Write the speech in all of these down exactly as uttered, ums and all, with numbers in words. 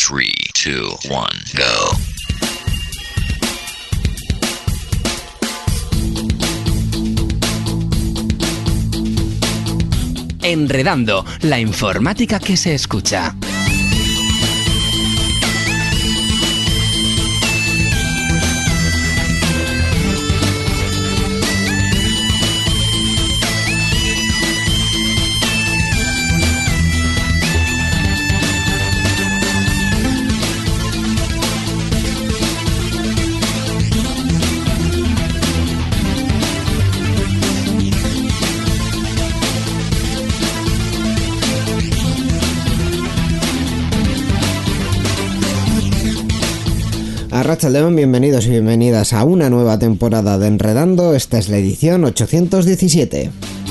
three, two, one, go. Enredando, la informática que se escucha. Arratsaldeon, bienvenidos y bienvenidas a una nueva temporada de Enredando. Esta es la edición ochocientos diecisiete.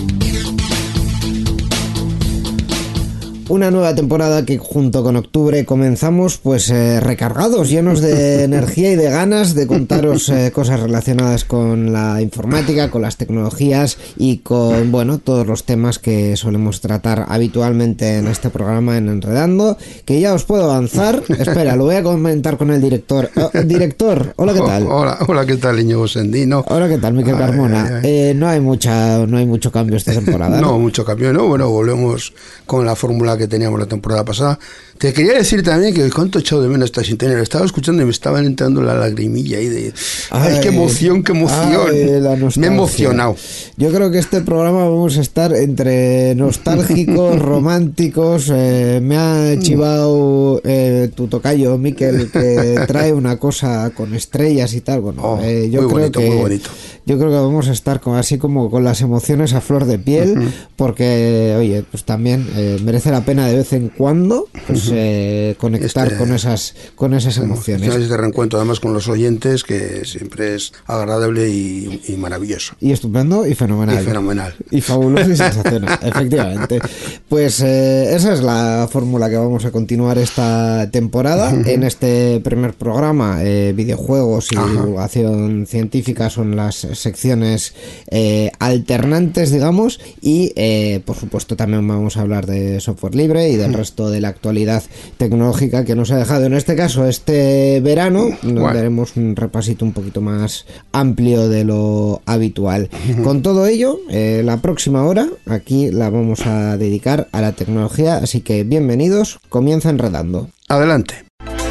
Una nueva temporada que junto con octubre comenzamos pues eh, recargados, llenos de energía y de ganas de contaros eh, cosas relacionadas con la informática, con las tecnologías y con, bueno, todos los temas que solemos tratar habitualmente en este programa en Enredando, que ya os puedo avanzar. Espera, lo voy a comentar con el director. Oh, director, hola, ¿qué tal? Hola, hola, ¿qué tal, Íñigo Sendino? Hola, ¿qué tal, Miquel Carmona? Ay, ay, ay. Eh, no hay mucha, no hay mucho cambio esta temporada, ¿no? No, mucho cambio, no. Bueno, volvemos con la fórmula que teníamos la temporada pasada. Te quería decir también que cuánto he echado de menos esta sintonía. Lo estaba escuchando y me estaba entrando la lagrimilla ahí de... ¡Ay, ay qué emoción, qué emoción! Ay, me he emocionado. Yo creo que este programa vamos a estar entre nostálgicos, románticos. Eh, me ha chivado eh, tu tocayo, Miquel, que trae una cosa con estrellas y tal. Bueno, oh, eh, yo muy creo bonito, que... muy bonito. Yo creo que vamos a estar con, así como con las emociones a flor de piel, uh-huh. porque, oye, pues también eh, merece la pena de vez en cuando pues, uh-huh. eh, conectar este, con esas con esas emociones. Este reencuentro, además, con los oyentes, que siempre es agradable y, y maravilloso. Y estupendo y fenomenal. Y fenomenal. Y fabuloso y sensacional, efectivamente. Pues eh, esa es la fórmula que vamos a continuar esta temporada. Uh-huh. En este primer programa, eh, videojuegos y uh-huh. divulgación científica son las secciones eh, alternantes, digamos, y eh, por supuesto también vamos a hablar de software libre y del resto de la actualidad tecnológica que nos ha dejado en este caso este verano, donde bueno. haremos un repasito un poquito más amplio de lo habitual. Uh-huh. Con todo ello, eh, la próxima hora aquí la vamos a dedicar a la tecnología, así que bienvenidos, comienza Enredando. Adelante.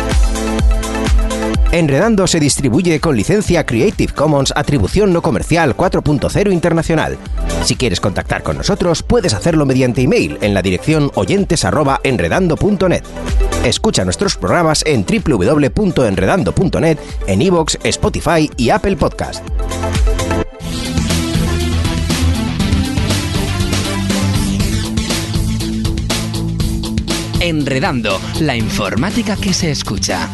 Enredando se distribuye con licencia Creative Commons Atribución No Comercial cuatro punto cero Internacional. Si quieres contactar con nosotros, puedes hacerlo mediante email en la dirección oyentes arroba enredando punto net. Escucha nuestros programas en doble u doble u doble u punto enredando punto net, en iVoox, Spotify y Apple Podcast. Enredando, la informática que se escucha.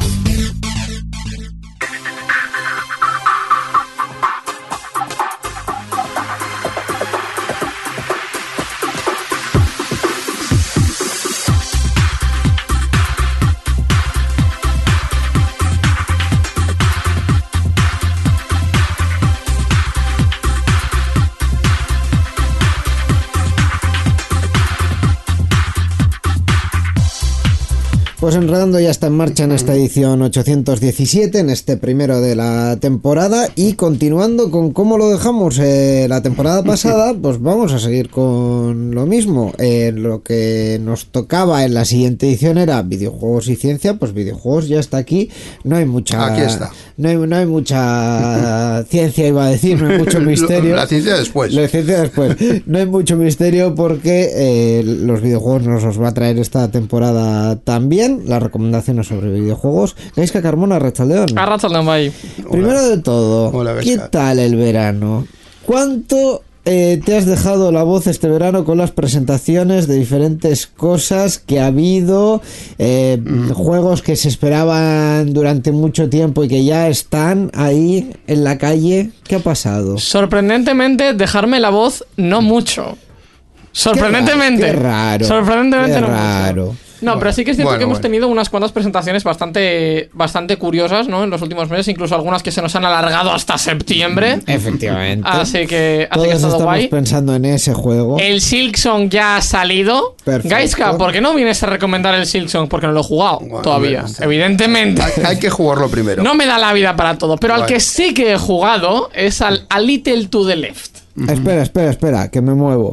Pues Enredando ya está en marcha en esta edición ochocientos diecisiete, en este primero de la temporada, y continuando con cómo lo dejamos eh, la temporada pasada, pues vamos a seguir con lo mismo. Eh, lo que nos tocaba en la siguiente edición era videojuegos y ciencia, pues videojuegos ya está aquí, no hay mucha... Aquí está. No hay, no hay mucha ciencia, iba a decir, no hay mucho misterio. La ciencia después. La ciencia después. No hay mucho misterio porque eh, los videojuegos nos los va a traer esta temporada también. Las recomendaciones sobre videojuegos. Gaisca Carmona, Arratsaldeon. Arratsaldeon, bai. Primero de todo, Hola, ¿qué tal el verano? ¿Cuánto eh, te has dejado la voz este verano con las presentaciones de diferentes cosas que ha habido, eh, mm. juegos que se esperaban durante mucho tiempo y que ya están ahí en la calle? ¿Qué ha pasado? Sorprendentemente, dejarme la voz no mucho. Sorprendentemente. Qué raro. Sorprendentemente qué no raro. mucho. No, Bueno, pero sí que es cierto bueno, que hemos bueno. tenido unas cuantas presentaciones bastante, bastante curiosas, ¿no? En los últimos meses, incluso algunas que se nos han alargado hasta septiembre. Efectivamente. Así que, así Todos que ha estado estamos guay. pensando en ese juego. El Silksong ya ha salido. Perfecto. Gaiska, ¿por qué no vienes a recomendar el Silksong? Porque no lo he jugado Bueno, todavía, bueno, evidentemente. Hay, hay que jugarlo primero. No me da la vida para todo, pero al Vale. que sí que he jugado es al A Little to the Left. Espera, espera, espera, que me muevo.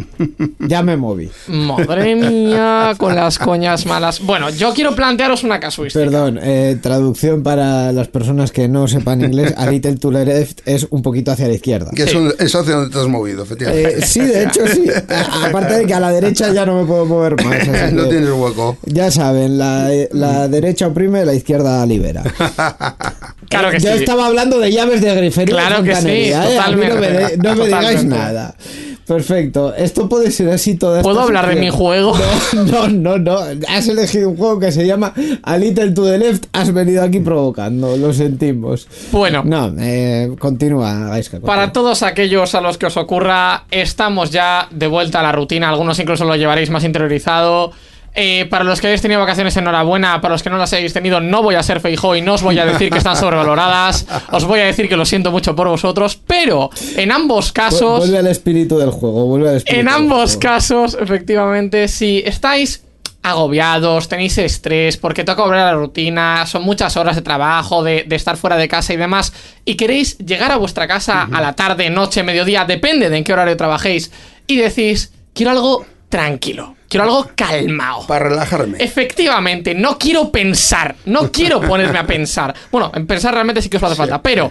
Ya me moví. Madre mía, con las coñas malas. Bueno, yo quiero plantearos una casuística. Perdón, eh, traducción para las personas que no sepan inglés. A little to the left es un poquito hacia la izquierda. Que es, un- es hacia donde te has movido, efectivamente. Eh, sí, de hecho sí. A- Aparte de que a la derecha ya no me puedo mover más. así no que tienes hueco. ya saben, la, la derecha oprime, la izquierda libera. Claro que Yo sí. estaba hablando de llaves de grifería. Claro y que sí, fontanería, ¿eh? A mí no me, de- no me digáis totalmente. nada. Perfecto. Esto puede ser así toda ¿Puedo esta hablar de sección. mi juego? No, no, no, no. Has elegido un juego que se llama A Little to the Left. Has venido aquí provocando. Lo sentimos. Bueno. No, eh, continúa, Gaiska. Para continúa. todos aquellos a los que os ocurra, estamos ya de vuelta a la rutina. Algunos incluso lo llevaréis más interiorizado. Eh, para los que hayáis tenido vacaciones, enhorabuena. Para los que no las hayáis tenido, no voy a ser Feijóo y no os voy a decir que están sobrevaloradas. Os voy a decir que lo siento mucho por vosotros. Pero en ambos Vu- casos, Vuelve al espíritu del juego. Vuelve al espíritu en del ambos juego. casos, efectivamente, si estáis agobiados, tenéis estrés porque toca volver a la rutina, son muchas horas de trabajo, de, de estar fuera de casa y demás, y queréis llegar a vuestra casa a la tarde, noche, mediodía, depende de en qué horario trabajéis, y decís, quiero algo tranquilo, quiero algo calmado. Para relajarme. Efectivamente, no quiero pensar, no quiero ponerme a pensar. Bueno, en pensar realmente sí que os hace falta, pero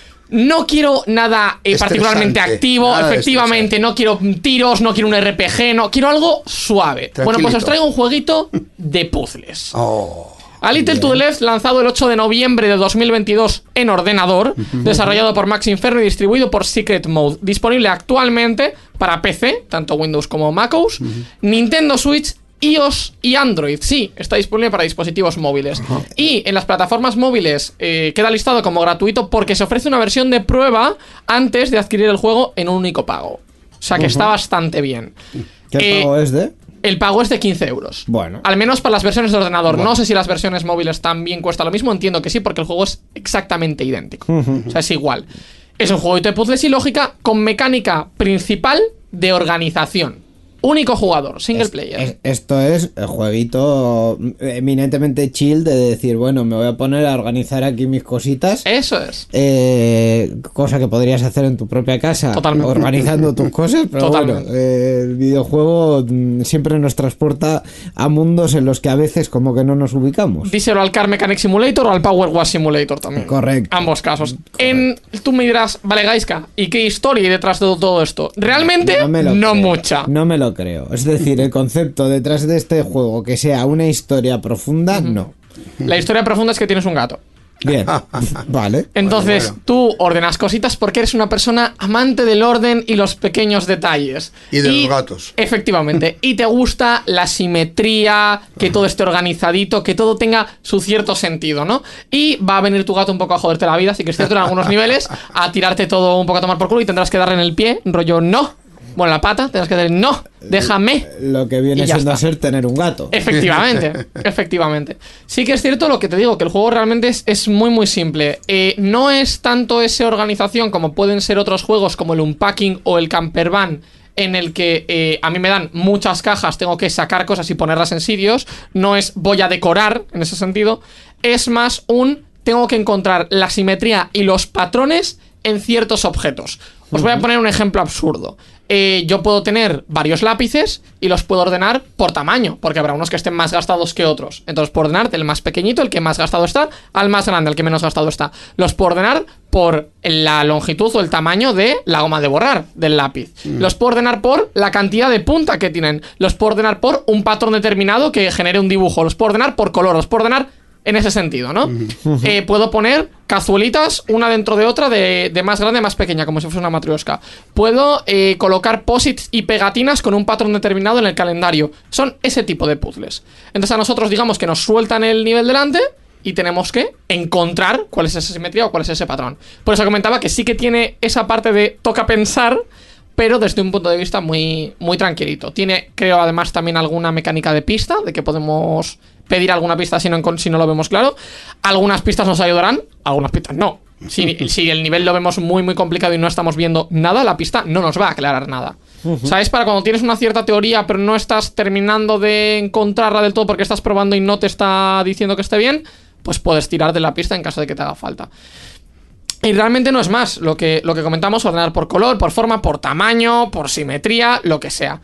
no quiero nada eh, particularmente Estresante, activo, nada de efectivamente, no quiero tiros, no quiero un R P G, no, quiero algo suave. Bueno, pues os Tranquilito. traigo un jueguito de puzzles. Oh. A Little to the Left, lanzado el ocho de noviembre de dos mil veintidós en ordenador, desarrollado por Max Inferno y distribuido por Secret Mode, disponible actualmente para P C, tanto Windows como macOS, Nintendo Switch, iOS y Android. Sí, está disponible para dispositivos móviles. Y en las plataformas móviles eh, queda listado como gratuito porque se ofrece una versión de prueba antes de adquirir el juego en un único pago. O sea que está bastante bien. ¿Qué Eh, pago es de? El pago es de quince euros. Bueno. Al menos para las versiones de ordenador. No sé si las versiones móviles también cuesta lo mismo. Entiendo que sí, porque el juego es exactamente idéntico. O sea, es igual. Es un jueguito de puzzles y lógica con mecánica principal de organización. Único jugador, single Es- player. es- esto es el jueguito eminentemente chill de decir, bueno, me voy a poner a organizar aquí mis cositas. Eso es. Eh, cosa que podrías hacer en tu propia casa, Totalmente. organizando tus cosas, pero Totalmente. bueno, eh, el videojuego mm, siempre nos transporta a mundos en los que a veces como que no nos ubicamos. Díselo al Car Mechanic Simulator o al Power Wash Simulator también. Correcto. Ambos casos. En, tú me dirás, vale, Gaiska, ¿y qué historia hay detrás de todo esto? Realmente, no, me lo creo. mucha. No me lo creo. Es decir, el concepto detrás de este juego que sea una historia profunda, no. La historia profunda es que tienes un gato. Bien, vale. Entonces, Bueno, bueno. tú ordenas cositas porque eres una persona amante del orden y los pequeños detalles. Y de los gatos. Efectivamente. Y te gusta la simetría, que todo esté organizadito, que todo tenga su cierto sentido, ¿no? Y va a venir tu gato un poco a joderte la vida, sí que es cierto, en algunos niveles, a tirarte todo un poco a tomar por culo y tendrás que darle en el pie, rollo no. Bueno, la pata, tendrás que decir no, déjame. Lo que viene Y ya siendo a está. ser tener un gato. Efectivamente, efectivamente. Sí que es cierto lo que te digo, que el juego realmente es, es muy muy simple. Eh, no es tanto esa organización como pueden ser otros juegos como el Unpacking o el Camper Van, en el que eh, a mí me dan muchas cajas, tengo que sacar cosas y ponerlas en sitios. No es voy a decorar en ese sentido. Es más un tengo que encontrar la simetría y los patrones en ciertos objetos. Os voy a poner un ejemplo absurdo. Eh, yo puedo tener varios lápices y los puedo ordenar por tamaño, porque habrá unos que estén más gastados que otros. Entonces puedo ordenar del más pequeñito, el que más gastado está, al más grande, el que menos gastado está. Los puedo ordenar por la longitud o el tamaño de la goma de borrar del lápiz. Los puedo ordenar por la cantidad de punta que tienen. Los puedo ordenar por un patrón determinado que genere un dibujo. Los puedo ordenar por color. Los puedo ordenar en ese sentido, ¿no? Eh, puedo poner cazuelitas una dentro de otra de, de más grande a más pequeña, como si fuese una matrioshka. Puedo eh, colocar posits y pegatinas con un patrón determinado en el calendario. Son ese tipo de puzzles. Entonces a nosotros digamos que nos sueltan el nivel delante y tenemos que encontrar cuál es esa simetría o cuál es ese patrón. Por eso comentaba que sí que tiene esa parte de toca pensar, pero desde un punto de vista muy, muy tranquilito. Tiene, creo, además también alguna mecánica de pista, de que podemos pedir alguna pista si no, si no lo vemos claro. Algunas pistas nos ayudarán, algunas pistas no. Si, si el nivel lo vemos muy muy complicado y no estamos viendo nada, la pista no nos va a aclarar nada. Uh-huh. ¿Sabes? Para cuando tienes una cierta teoría pero no estás terminando de encontrarla del todo porque estás probando y no te está diciendo que esté bien, pues puedes tirar de la pista en caso de que te haga falta. Y realmente no es más, lo que, lo que comentamos, ordenar por color, por forma, por tamaño, por simetría, lo que sea.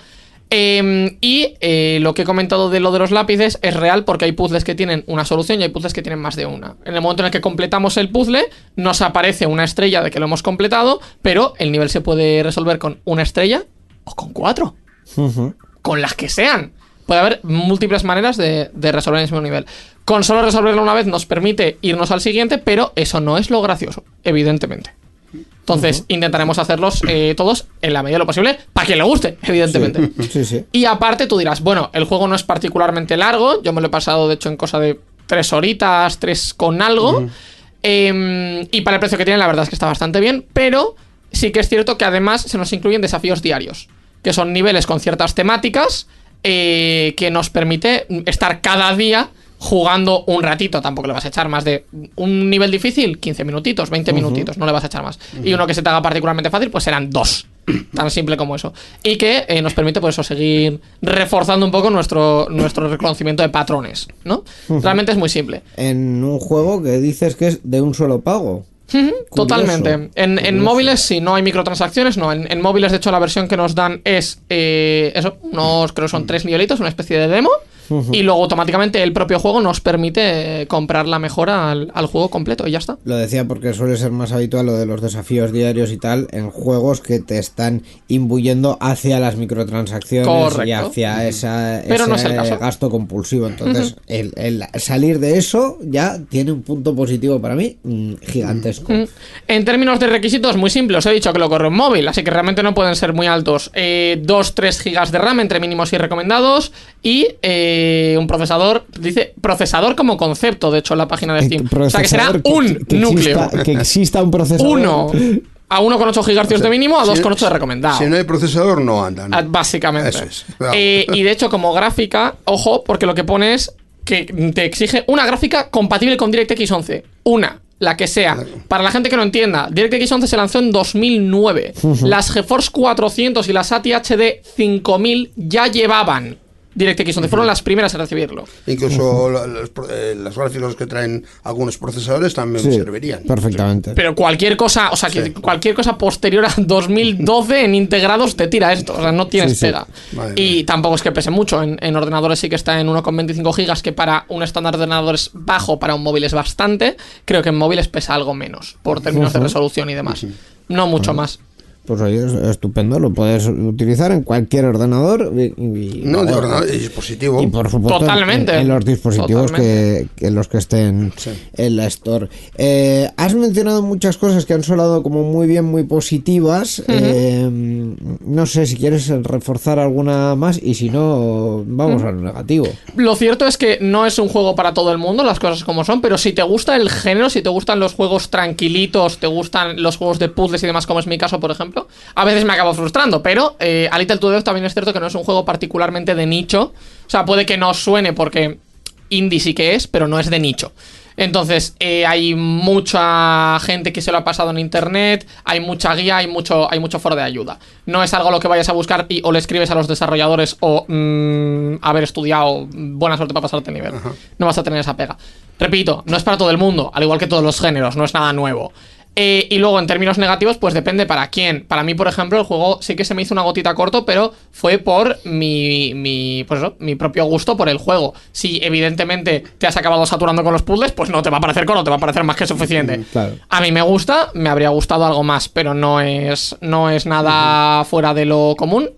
Eh, y eh, lo que he comentado de lo de los lápices es real porque hay puzzles que tienen una solución y hay puzzles que tienen más de una. En el momento en el que completamos el puzzle nos aparece una estrella de que lo hemos completado, pero el nivel se puede resolver con una estrella o con cuatro. Uh-huh. Con las que sean. Puede haber múltiples maneras de, de resolver el mismo nivel. Con solo resolverlo una vez nos permite irnos al siguiente, pero eso no es lo gracioso, evidentemente. Entonces, uh-huh. intentaremos hacerlos eh, todos en la medida de lo posible para que le guste, evidentemente. Sí. Sí, sí. Y aparte tú dirás, bueno, el juego no es particularmente largo. Yo me lo he pasado, de hecho, en cosa de tres horitas, tres con algo. Uh-huh. eh, Y para el precio que tiene, la verdad es que está bastante bien. Pero sí que es cierto que además se nos incluyen desafíos diarios, que son niveles con ciertas temáticas eh, que nos permite estar cada día jugando un ratito. Tampoco le vas a echar más de un nivel difícil, quince minutitos, veinte uh-huh. minutitos, no le vas a echar más. Uh-huh. Y uno que se te haga particularmente fácil, pues serán dos. Tan simple como eso. Y que eh, nos permite, pues eso, seguir reforzando un poco nuestro, nuestro reconocimiento de patrones, ¿no? Uh-huh. Realmente es muy simple. En un juego que dices que es de un solo pago. Uh-huh, totalmente. En, en móviles sí, no hay microtransacciones, no. En, en móviles, de hecho, la versión que nos dan es eh, eso, unos, creo que son tres nivelitos, una especie de demo. Uh-huh. Y luego automáticamente el propio juego nos permite comprar la mejora al, al juego completo y ya está. Lo decía porque suele ser más habitual lo de los desafíos diarios y tal en juegos que te están imbuyendo hacia las microtransacciones. Correcto. Y hacia esa, Pero ese no es el caso. gasto compulsivo. Entonces uh-huh. el, el salir de eso ya tiene un punto positivo para mí mmm, gigantesco. Uh-huh. En términos de requisitos, muy simple. Os he dicho que lo corre en móvil, así que realmente no pueden ser muy altos. eh, dos a tres gigas de RAM entre mínimos y recomendados. Y eh, un procesador, dice procesador como concepto, de hecho, en la página de Steam. O sea, que será que, un que núcleo. Exista, que exista un procesador. Uno. A uno con ocho gigahercios o sea, de mínimo, a dos con ocho de recomendado. Si no hay procesador, no andan. Básicamente. Eso es. Eh, y de hecho, como gráfica, ojo, porque lo que pone es que te exige una gráfica compatible con DirectX once. Una. La que sea. Para la gente que no entienda, DirectX once se lanzó en dos mil nueve. Uh-huh. Las GeForce cuatrocientos y las A T H D cinco mil ya llevaban DirectX once, fueron las primeras en recibirlo. Incluso uh-huh. los, eh, los gráficos que traen algunos procesadores también sí, servirían. Perfectamente. Pero cualquier cosa, o sea, que sí. cualquier cosa posterior a dos mil doce en integrados te tira esto. O sea, no tienes sí, pega. Sí. Y mía. Tampoco es que pese mucho. En, en ordenadores sí que está en uno coma veinticinco gigas, que para un estándar de ordenador es bajo, para un móvil es bastante. Creo que en móviles pesa algo menos, por términos uh-huh. de resolución y demás. Uh-huh. No mucho uh-huh. más. Pues oye, es estupendo, lo puedes utilizar en cualquier ordenador y, y no, de ordenador y dispositivo. Y por supuesto Totalmente. En, en los dispositivos que, que en los que estén sí. en la Store. Eh, has mencionado muchas cosas que han sonado como muy bien, muy positivas. Uh-huh. eh, no sé si quieres reforzar alguna más y si no, vamos uh-huh. a lo negativo. Lo cierto es que no es un juego para todo el mundo, las cosas como son, pero si te gusta el género, si te gustan los juegos tranquilitos, te gustan los juegos de puzzles y demás, como es mi caso, por ejemplo, a veces me acabo frustrando, pero eh, A Little to Death también es cierto que no es un juego particularmente de nicho. O sea, puede que no suene porque indie sí que es, pero no es de nicho. Entonces, eh, hay mucha gente que se lo ha pasado en internet, hay mucha guía, hay mucho, hay mucho foro de ayuda. No es algo lo que vayas a buscar y o le escribes a los desarrolladores o mmm, haber estudiado, buena suerte para pasarte el nivel. Uh-huh. No vas a tener esa pega. Repito, no es para todo el mundo, al igual que todos los géneros, no es nada nuevo. Eh, y luego en términos negativos, pues depende para quién. Para mí, por ejemplo, el juego sí que se me hizo una gotita corto, pero fue por mi, mi, pues eso, mi propio gusto por el juego. Si evidentemente te has acabado saturando con los puzzles, pues no te va a parecer corto, te va a parecer más que suficiente. Claro. A mí me gusta, me habría gustado algo más, pero no es, no es nada fuera de lo común.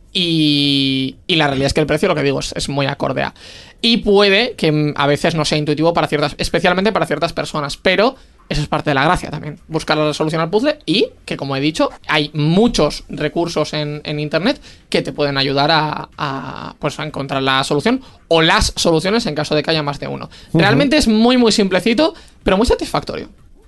Y, y la realidad es que el precio, lo que digo, es, es muy acorde a. Y puede que a veces no sea intuitivo para ciertas, especialmente para ciertas personas, pero eso es parte de la gracia también, buscar la solución al puzzle y que, como he dicho, hay muchos recursos en, en internet que te pueden ayudar a, a, pues, a encontrar la solución o las soluciones en caso de que haya más de uno. Realmente uh-huh. es muy muy simplecito, pero muy satisfactorio.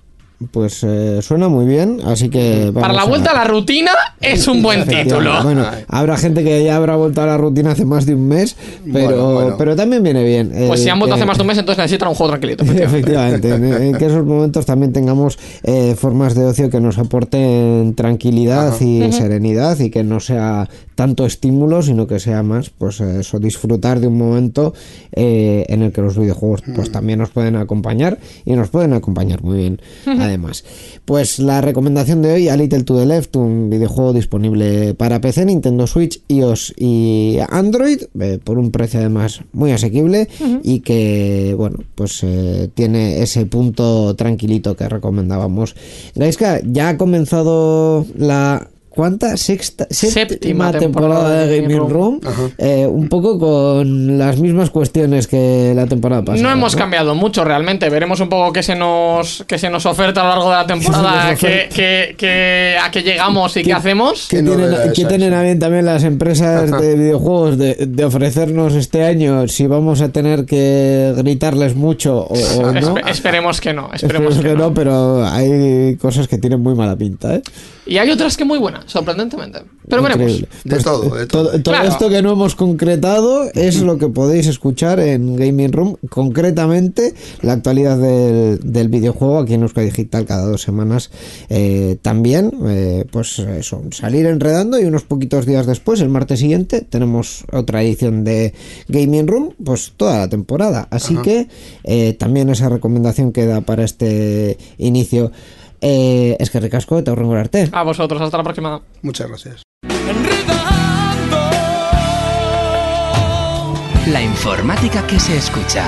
pues eh, suena muy bien, así que... Para la vuelta a... a la rutina es un buen título. Bueno, habrá gente que ya habrá vuelto a la rutina hace más de un mes, pero, bueno, bueno. pero también viene bien. Pues eh, si han vuelto que... hace más de un mes, entonces necesitan un juego tranquilito. Efectivamente, en, en que esos momentos también tengamos eh, formas de ocio que nos aporten tranquilidad Ajá. y uh-huh. serenidad, y que no sea tanto estímulo, sino que sea más, pues eso, disfrutar de un momento eh, en el que los videojuegos pues también nos pueden acompañar, y nos pueden acompañar muy bien. Uh-huh. Además, pues la recomendación de hoy, A Little to the Left, un videojuego disponible para P C, Nintendo Switch, iOS y Android, eh, por un precio además muy asequible, uh-huh. y que, bueno, pues eh, tiene ese punto tranquilito que recomendábamos. Gaiska, ya ha comenzado la... ¿Cuánta? Sexta, séptima, séptima temporada, temporada de Gaming Room, Room eh, un poco con las mismas cuestiones que la temporada pasada. No hemos ¿no? cambiado mucho realmente, veremos un poco qué se nos qué se nos oferta a lo largo de la temporada, que, que, que, a qué llegamos y qué, qué hacemos. ¿Qué tienen, ¿qué tienen a bien también las empresas de videojuegos de, de ofrecernos este año, si vamos a tener que gritarles mucho o, o no? Espe- esperemos que no, esperemos, esperemos que, que no, no, pero hay cosas que tienen muy mala pinta, ¿eh? Y hay otras que muy buenas, sorprendentemente. Pero veremos. De pues, todo, de todo. Todo, todo claro. esto que no hemos concretado es lo que podéis escuchar en Gaming Room, concretamente la actualidad del, del videojuego aquí en Euskadi Digital cada dos semanas. Eh, también, eh, pues eso, salir enredando, y unos poquitos días después, el martes siguiente, tenemos otra edición de Gaming Room, pues toda la temporada. Así Ajá. que eh, también esa recomendación queda para este inicio. Eh, es que ricasco, te ahorro arte. A vosotros, hasta la próxima. Muchas gracias. La informática que se escucha.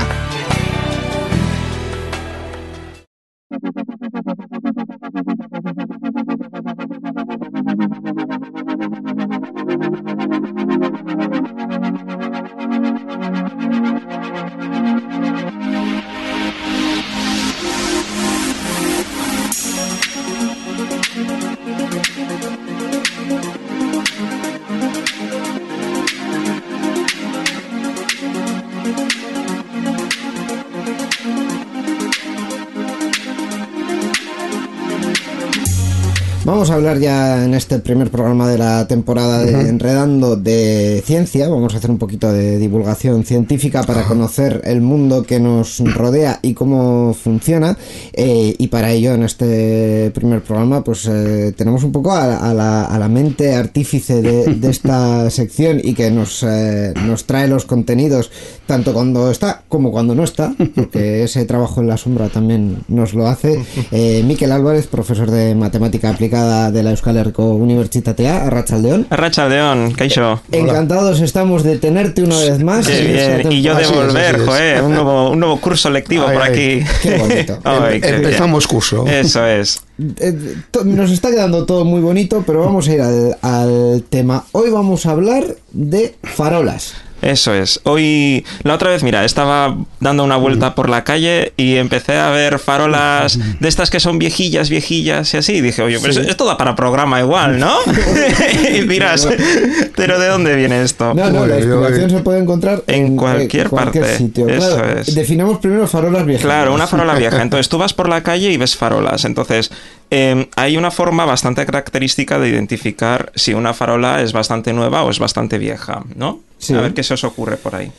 Vamos a hablar ya en este primer programa de la temporada de uh-huh. Enredando de ciencia. Vamos a hacer un poquito de divulgación científica para conocer el mundo que nos rodea y cómo funciona, eh, y para ello en este primer programa pues eh, tenemos un poco a, a, la, a la mente artífice de, de esta sección, y que nos, eh, nos trae los contenidos tanto cuando está como cuando no está, porque ese trabajo en la sombra también nos lo hace. eh, Mikel Álvarez, profesor de matemática aplicada de la Euskal Herriko Unibertsitatea. Arratsaldeon. Arratsaldeon, kaixo. Encantados estamos de tenerte una vez más. Qué bien. Y yo de volver, joder, un nuevo, un nuevo curso lectivo ay, por aquí. Ay, qué bonito. Ay, qué Empezamos bien. Curso. Eso es. Nos está quedando todo muy bonito, pero vamos a ir al, al tema. Hoy vamos a hablar de farolas. Eso es. Hoy, la otra vez, mira, estaba dando una vuelta por la calle y empecé a ver farolas de estas que son viejillas, viejillas y así. Y dije, oye, pero sí. esto da para programa igual, ¿no? Y dirás, ¿pero de dónde viene esto? No, no, la explicación se puede encontrar en, en cualquier, cualquier parte. Sitio. Eso claro, es. Definamos primero farolas viejas. Claro, una farola vieja. Entonces tú vas por la calle y ves farolas. Entonces, eh, hay una forma bastante característica de identificar si una farola es bastante nueva o es bastante vieja, ¿no? Sí. A ver qué se os ocurre por ahí.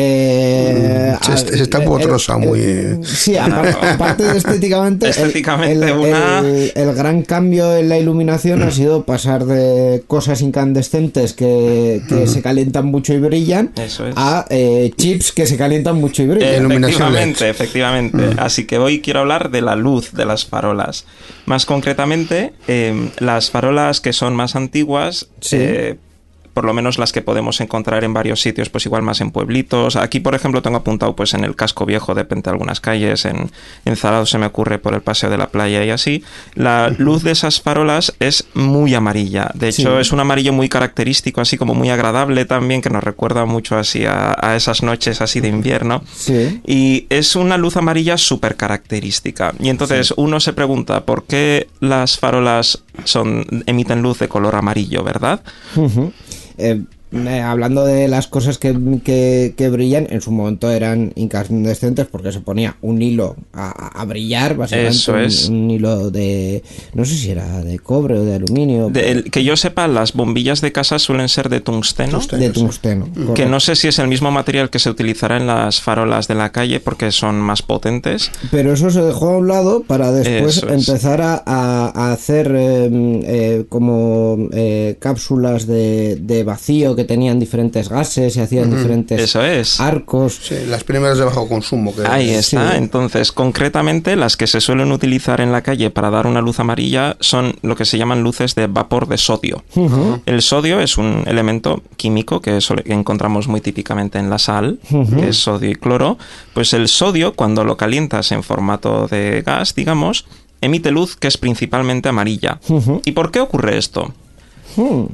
Eh, se, se está potrosa, muy... Eh, sí, aparte, aparte de estéticamente, estéticamente el, el, una... el, el gran cambio en la iluminación ha sido pasar de cosas incandescentes que, que uh-huh. se calientan mucho y brillan Eso es. a eh, chips que se calientan mucho y brillan. Eh, efectivamente, efectivamente. Uh-huh. Así que hoy quiero hablar de la luz de las farolas. Más concretamente, eh, las farolas que son más antiguas... Sí. Eh, por lo menos las que podemos encontrar en varios sitios, pues igual más en pueblitos. Aquí, por ejemplo, tengo apuntado pues en el casco viejo, depende de algunas calles, en, en Zarao se me ocurre por el paseo de la playa y así. La luz de esas farolas es muy amarilla. De hecho, sí. es un amarillo muy característico, así como muy agradable también, que nos recuerda mucho así a, a esas noches así de invierno. Sí. Y es una luz amarilla súper característica. Y entonces sí. uno se pregunta, ¿por qué las farolas son emiten luz de color amarillo, verdad? Uh-huh. Eh, eh, hablando de las cosas que, que, que brillan, en su momento eran incandescentes porque se ponía un hilo a, a brillar, básicamente. Eso es. Un, un hilo de, no sé si era de cobre o de aluminio. De, el, que yo sepa, las bombillas de casa suelen ser de tungsteno. Tungsteno, de tungsteno. sí. Que no sé si es el mismo material que se utilizará en las farolas de la calle porque son más potentes. Pero eso se dejó a un lado para después Eso es. empezar a, a, a hacer eh, eh, como eh, cápsulas de, de vacío que tenían diferentes gases y hacían uh-huh. diferentes Eso es. arcos. Sí, las primeras de bajo consumo. Que Ahí está. Sí. Entonces, concretamente, las que se suelen utilizar en la calle para dar una luz amarilla son lo que se llaman luces de vapor de sodio. Uh-huh. El sodio es un elemento químico que, eso, que encontramos muy típicamente en la sal, uh-huh. que es sodio y cloro. Pues el sodio, cuando lo calientas en formato de gas, digamos, emite luz que es principalmente amarilla. Uh-huh. ¿Y por qué ocurre esto? Uh-huh.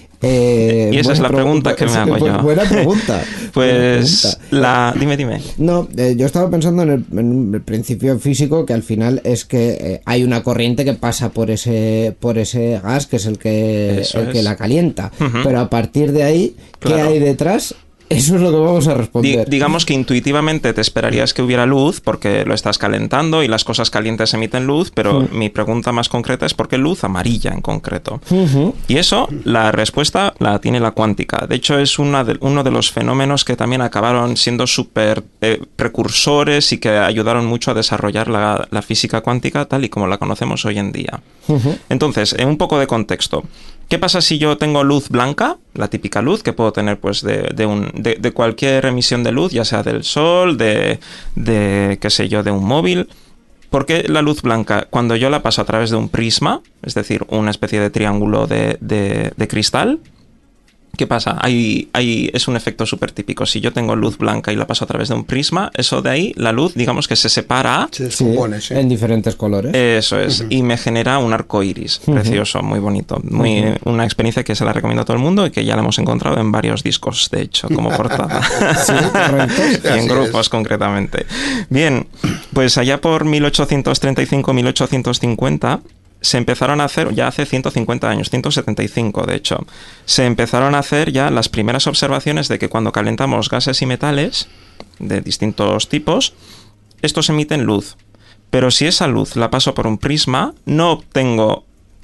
Eh, y esa es la pregunta que me hago pues, yo. Buena pregunta. Pues buena pregunta. la... Dime, dime. No, eh, yo estaba pensando en el, en el principio físico, que al final es que eh, hay una corriente que pasa por ese por ese gas, que es el que, el es. que la calienta. Uh-huh. Pero a partir de ahí, ¿qué claro. hay detrás? Eso es lo que vamos a responder. Di- digamos que intuitivamente te esperarías que hubiera luz porque lo estás calentando y las cosas calientes emiten luz, pero uh-huh. mi pregunta más concreta es ¿por qué luz amarilla en concreto? Uh-huh. Y eso, la respuesta la tiene la cuántica. De hecho, es una de, uno de los fenómenos que también acabaron siendo súper eh, precursores y que ayudaron mucho a desarrollar la, la física cuántica tal y como la conocemos hoy en día. Uh-huh. Entonces, en un poco de contexto. ¿Qué pasa si yo tengo luz blanca? La típica luz que puedo tener pues de, de, un, de, de cualquier emisión de luz, ya sea del sol, de, de, qué sé yo, de un móvil. ¿Por qué la luz blanca? Cuando yo la paso a través de un prisma, es decir, una especie de triángulo de, de, de cristal, ¿qué pasa? Hay, hay, es un efecto súper típico. Si yo tengo luz blanca y la paso a través de un prisma, eso de ahí, la luz, digamos que se separa. Se descompone, sí, en diferentes colores. Eso es. Uh-huh. Y me genera un arco iris. Uh-huh. Precioso, muy bonito. Muy, uh-huh. Una experiencia que se la recomiendo a todo el mundo y que ya la hemos encontrado en varios discos, de hecho, como portada. Sí, correcto. Y en grupos, es. concretamente. Bien, pues allá por mil ochocientos treinta y cinco a mil ochocientos cincuenta... se empezaron a hacer, ya hace ciento cincuenta años, ciento setenta y cinco de hecho, se empezaron a hacer ya las primeras observaciones de que cuando calentamos gases y metales de distintos tipos, estos emiten luz. Pero si esa luz la paso por un prisma, no obtengo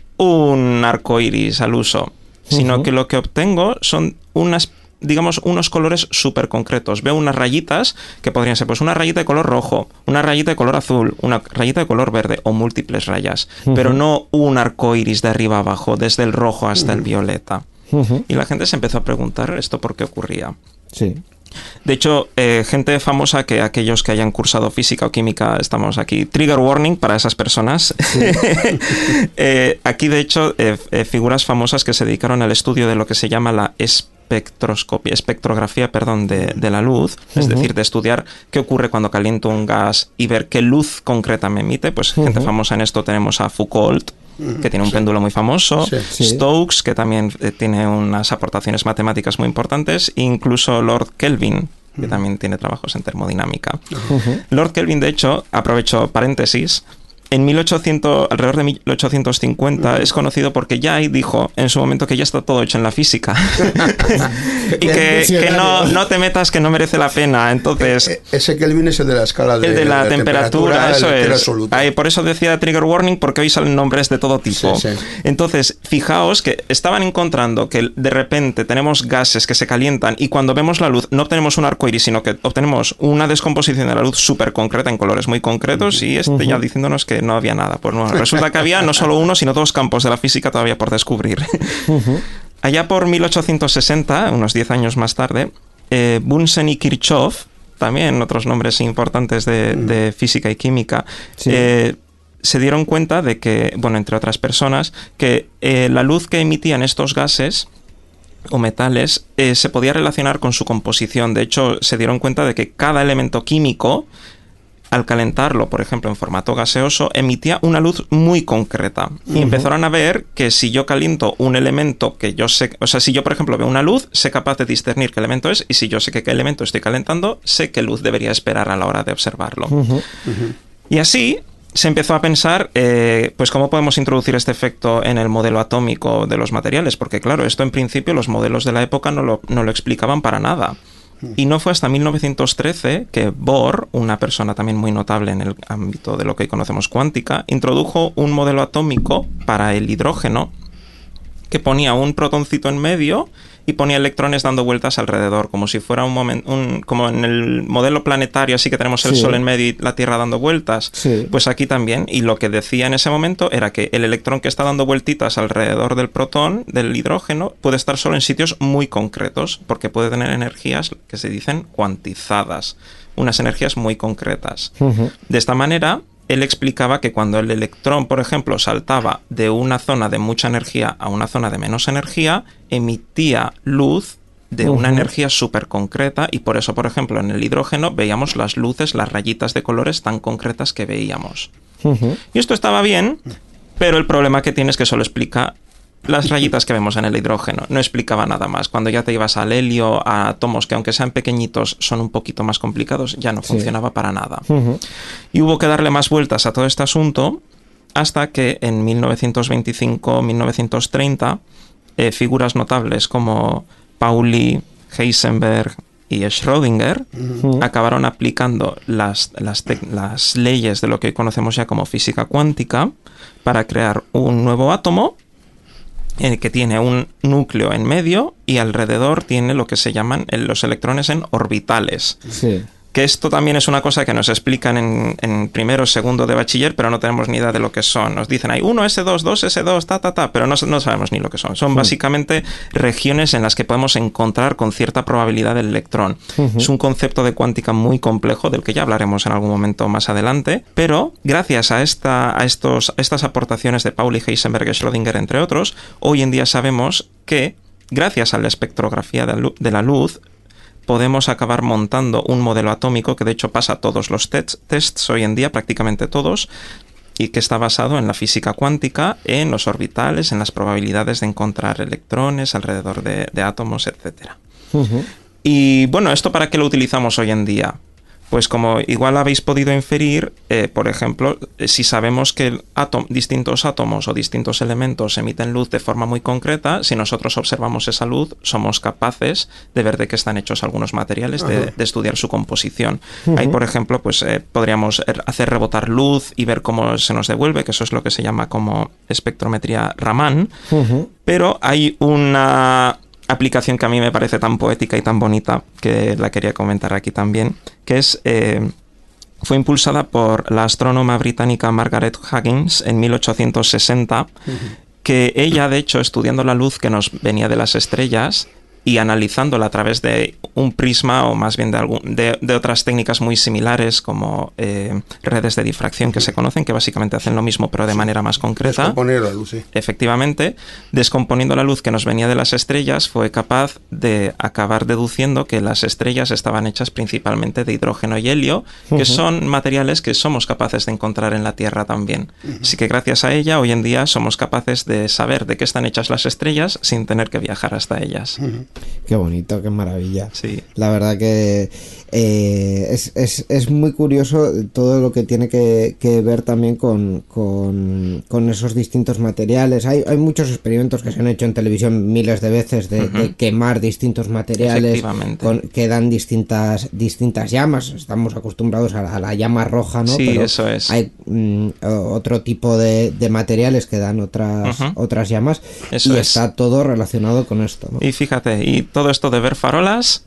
un arco iris al uso, sino uh-huh. que lo que obtengo son unas digamos, unos colores súper concretos. Veo unas rayitas que podrían ser pues una rayita de color rojo, una rayita de color azul, una rayita de color verde o múltiples rayas, uh-huh. pero no un arco iris de arriba abajo, desde el rojo hasta uh-huh. el violeta. Uh-huh. Y la gente se empezó a preguntar esto por qué ocurría. Sí. De hecho, eh, gente famosa, que aquellos que hayan cursado física o química, estamos aquí. Trigger warning para esas personas. Sí. eh, aquí, de hecho, eh, eh, figuras famosas que se dedicaron al estudio de lo que se llama la espectroscopia, espectrografía, perdón, de, de la luz. Uh-huh. Es decir, de estudiar qué ocurre cuando caliento un gas y ver qué luz concreta me emite. Pues uh-huh. gente famosa en esto tenemos a Foucault, que tiene un sí. péndulo muy famoso, sí. Stokes, que también eh, tiene unas aportaciones matemáticas muy importantes, e incluso Lord Kelvin, que uh-huh. también tiene trabajos en termodinámica. Uh-huh. Lord Kelvin, de hecho, aprovecho paréntesis, en mil ochocientos, alrededor de mil ochocientos cincuenta uh-huh. es conocido porque ya ahí dijo en su momento que ya está todo hecho en la física y que, que no, no te metas, que no merece la pena. Entonces e- ese Kelvin es el de la escala de, el de la, de temperatura, temperatura, eso es. Ahí, por eso decía trigger warning, porque hoy salen nombres de todo tipo. Sí, sí. Entonces, fijaos que estaban encontrando que de repente tenemos gases que se calientan y cuando vemos la luz no obtenemos un arco iris, sino que obtenemos una descomposición de la luz súper concreta en colores muy concretos uh-huh. y este uh-huh. ya diciéndonos que no había nada. Pues bueno, resulta que había no solo uno, sino dos campos de la física todavía por descubrir. Uh-huh. Allá por mil ochocientos sesenta, unos diez años más tarde, eh, Bunsen y Kirchhoff, también otros nombres importantes de, uh-huh. de física y química, sí. eh, se dieron cuenta de que, bueno, entre otras personas, que eh, la luz que emitían estos gases o metales eh, se podía relacionar con su composición. De hecho, se dieron cuenta de que cada elemento químico, al calentarlo, por ejemplo, en formato gaseoso, emitía una luz muy concreta. Uh-huh. Y empezaron a ver que si yo caliento un elemento que yo sé... O sea, si yo, por ejemplo, veo una luz, sé capaz de discernir qué elemento es, y si yo sé que qué elemento estoy calentando, sé qué luz debería esperar a la hora de observarlo. Uh-huh. Uh-huh. Y así se empezó a pensar, eh, pues cómo podemos introducir este efecto en el modelo atómico de los materiales, porque claro, esto en principio los modelos de la época no lo, no lo explicaban para nada. Y no fue hasta mil novecientos trece que Bohr, una persona también muy notable en el ámbito de lo que hoy conocemos cuántica, introdujo un modelo atómico para el hidrógeno que ponía un protoncito en medio y ponía electrones dando vueltas alrededor, como si fuera un momento, un, como en el modelo planetario, así que tenemos el Sí. Sol en medio y la Tierra dando vueltas. Sí. Pues aquí también, y lo que decía en ese momento era que el electrón que está dando vueltitas alrededor del protón, del hidrógeno, puede estar solo en sitios muy concretos, porque puede tener energías que se dicen cuantizadas, unas energías muy concretas. Ujú. De esta manera, él explicaba que cuando el electrón, por ejemplo, saltaba de una zona de mucha energía a una zona de menos energía, emitía luz de una Ujú. energía súper concreta, y por eso, por ejemplo, en el hidrógeno veíamos las luces, las rayitas de colores tan concretas que veíamos. Ujú. Y esto estaba bien, pero el problema que tiene es que solo explica las rayitas que vemos en el hidrógeno, no explicaba nada más. Cuando ya te ibas al helio, a átomos que aunque sean pequeñitos son un poquito más complicados, ya no Sí. funcionaba para nada. Ujú. Y hubo que darle más vueltas a todo este asunto hasta que en mil novecientos veinticinco mil novecientos treinta eh, figuras notables como Pauli, Heisenberg y Schrödinger Ujú. acabaron aplicando las, las, tec- las leyes de lo que hoy conocemos ya como física cuántica para crear un nuevo átomo en el que tiene un núcleo en medio y alrededor tiene lo que se llaman eh, los electrones en orbitales. Sí. Que esto también es una cosa que nos explican en, en primero o segundo de bachiller, pero no tenemos ni idea de lo que son. Nos dicen ahí uno ese dos, dos ese dos, ta, ta, ta, pero no, no sabemos ni lo que son. Son básicamente regiones en las que podemos encontrar con cierta probabilidad el electrón. Ujú. Es un concepto de cuántica muy complejo, del que ya hablaremos en algún momento más adelante, pero gracias a, esta, a, estos, a estas aportaciones de Pauli, Heisenberg y Schrödinger, entre otros, hoy en día sabemos que, gracias a la espectrografía de la lu- de la luz, podemos acabar montando un modelo atómico que de hecho pasa todos los test- tests hoy en día, prácticamente todos, y que está basado en la física cuántica, en los orbitales, en las probabilidades de encontrar electrones alrededor de, de átomos, etcétera. Ujú. Y bueno, ¿esto para qué lo utilizamos hoy en día? Pues como igual habéis podido inferir, eh, por ejemplo, eh, si sabemos que el átom- distintos átomos o distintos elementos emiten luz de forma muy concreta, si nosotros observamos esa luz, somos capaces de ver de qué están hechos algunos materiales, de, de estudiar su composición. Ahí, por ejemplo, pues eh, podríamos er- hacer rebotar luz y ver cómo se nos devuelve, que eso es lo que se llama como espectrometría Raman. Ujú. Pero hay una aplicación que a mí me parece tan poética y tan bonita que la quería comentar aquí también, que es eh, fue impulsada por la astrónoma británica Margaret Huggins en mil ochocientos sesenta, que ella, de hecho, estudiando la luz que nos venía de las estrellas y analizándola a través de un prisma o más bien de, algún, de, de otras técnicas muy similares como eh, redes de difracción que se conocen, que básicamente hacen lo mismo pero de manera más concreta. Descomponer la luz, sí. Efectivamente, descomponiendo la luz que nos venía de las estrellas, fue capaz de acabar deduciendo que las estrellas estaban hechas principalmente de hidrógeno y helio, que Ujú. son materiales que somos capaces de encontrar en la Tierra también. Así que gracias a ella, hoy en día somos capaces de saber de qué están hechas las estrellas sin tener que viajar hasta ellas. Qué bonito, qué maravilla. Sí. La verdad que eh, es, es, es muy curioso todo lo que tiene que, que ver también con, con, con esos distintos materiales. Hay, hay muchos experimentos que se han hecho en televisión miles de veces de, de quemar distintos materiales Efectivamente. con, que dan distintas, distintas llamas. Estamos acostumbrados a la, a la llama roja, ¿no? Sí, Pero eso es. hay mm, o- otro tipo de, de materiales que dan otras, Ujú. otras llamas Eso y es. está todo relacionado con esto, ¿no? Y fíjate, y todo esto de ver farolas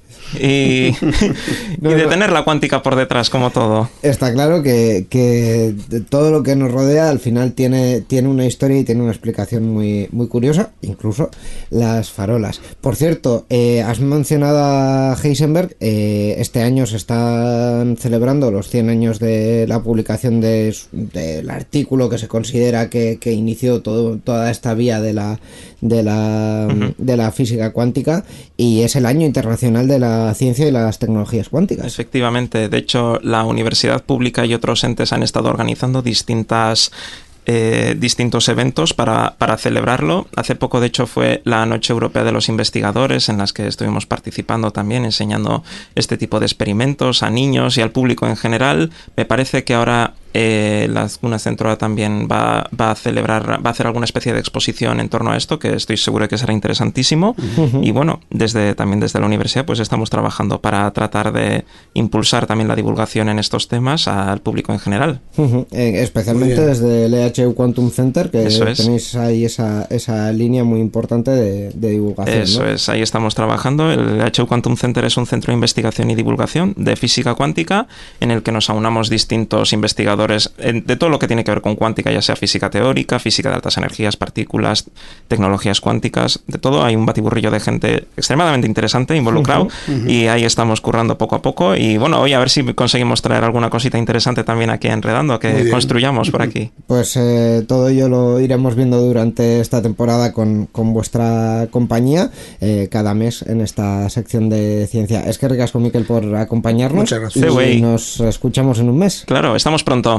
y, No, y de no. tener la cuántica por detrás, como todo. Está claro que, que de todo lo que nos rodea al final tiene, tiene una historia y tiene una explicación muy, muy curiosa, incluso las farolas. Por cierto, eh, has mencionado a Heisenberg, eh, este año se están celebrando los cien años de la publicación de su- del artículo que se considera que, que inició todo, toda esta vía de la, de, la, de la física cuántica, y es el año internacional de la ciencia y las tecnologías cuánticas. Efectivamente, de hecho, la universidad pública y otros entes han estado organizando distintas eh, distintos eventos para, para celebrarlo. Hace poco, de hecho, fue la Noche Europea de los Investigadores, en las que estuvimos participando también, enseñando este tipo de experimentos a niños y al público en general. Me parece que ahora Eh, la Duna Centroa también va, va a celebrar, va a hacer alguna especie de exposición en torno a esto, que estoy seguro que será interesantísimo. Uh-huh. Y bueno, desde también desde la universidad pues estamos trabajando para tratar de impulsar también la divulgación en estos temas al público en general. Uh-huh. Eh, especialmente desde el E H U Quantum Center, que Eso tenéis es. ahí esa, esa línea muy importante de, de divulgación. Eso ¿no? es, ahí estamos trabajando. El E H U Quantum Center es un centro de investigación y divulgación de física cuántica en el que nos aunamos distintos investigadores de todo lo que tiene que ver con cuántica, ya sea física teórica, física de altas energías, partículas, tecnologías cuánticas, de todo. Hay un batiburrillo de gente extremadamente interesante involucrado uh-huh, uh-huh. y ahí estamos currando poco a poco y bueno, hoy a ver si conseguimos traer alguna cosita interesante también aquí a Enredando, que construyamos por aquí. Pues eh, todo ello lo iremos viendo durante esta temporada con, con vuestra compañía, eh, cada mes en esta sección de ciencia. Es que ricasco, Miquel, por acompañarnos. Muchas gracias. Y sí, nos escuchamos en un mes. Claro, estamos pronto.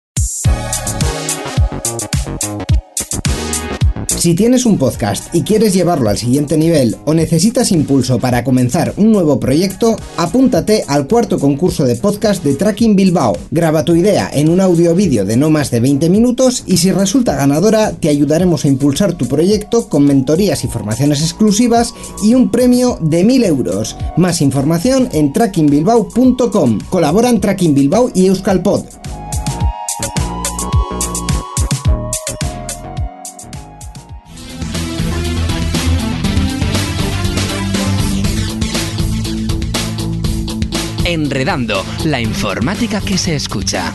Si tienes un podcast y quieres llevarlo al siguiente nivel o necesitas impulso para comenzar un nuevo proyecto, apúntate al cuarto concurso de podcast de Tracking Bilbao. Graba tu idea en un audio o vídeo de no más de veinte minutos y si resulta ganadora te ayudaremos a impulsar tu proyecto con mentorías y formaciones exclusivas y un premio de mil euros. Más información en tracking bilbao punto com. Colaboran Tracking Bilbao y Euskalpod. Enredando, la informática que se escucha.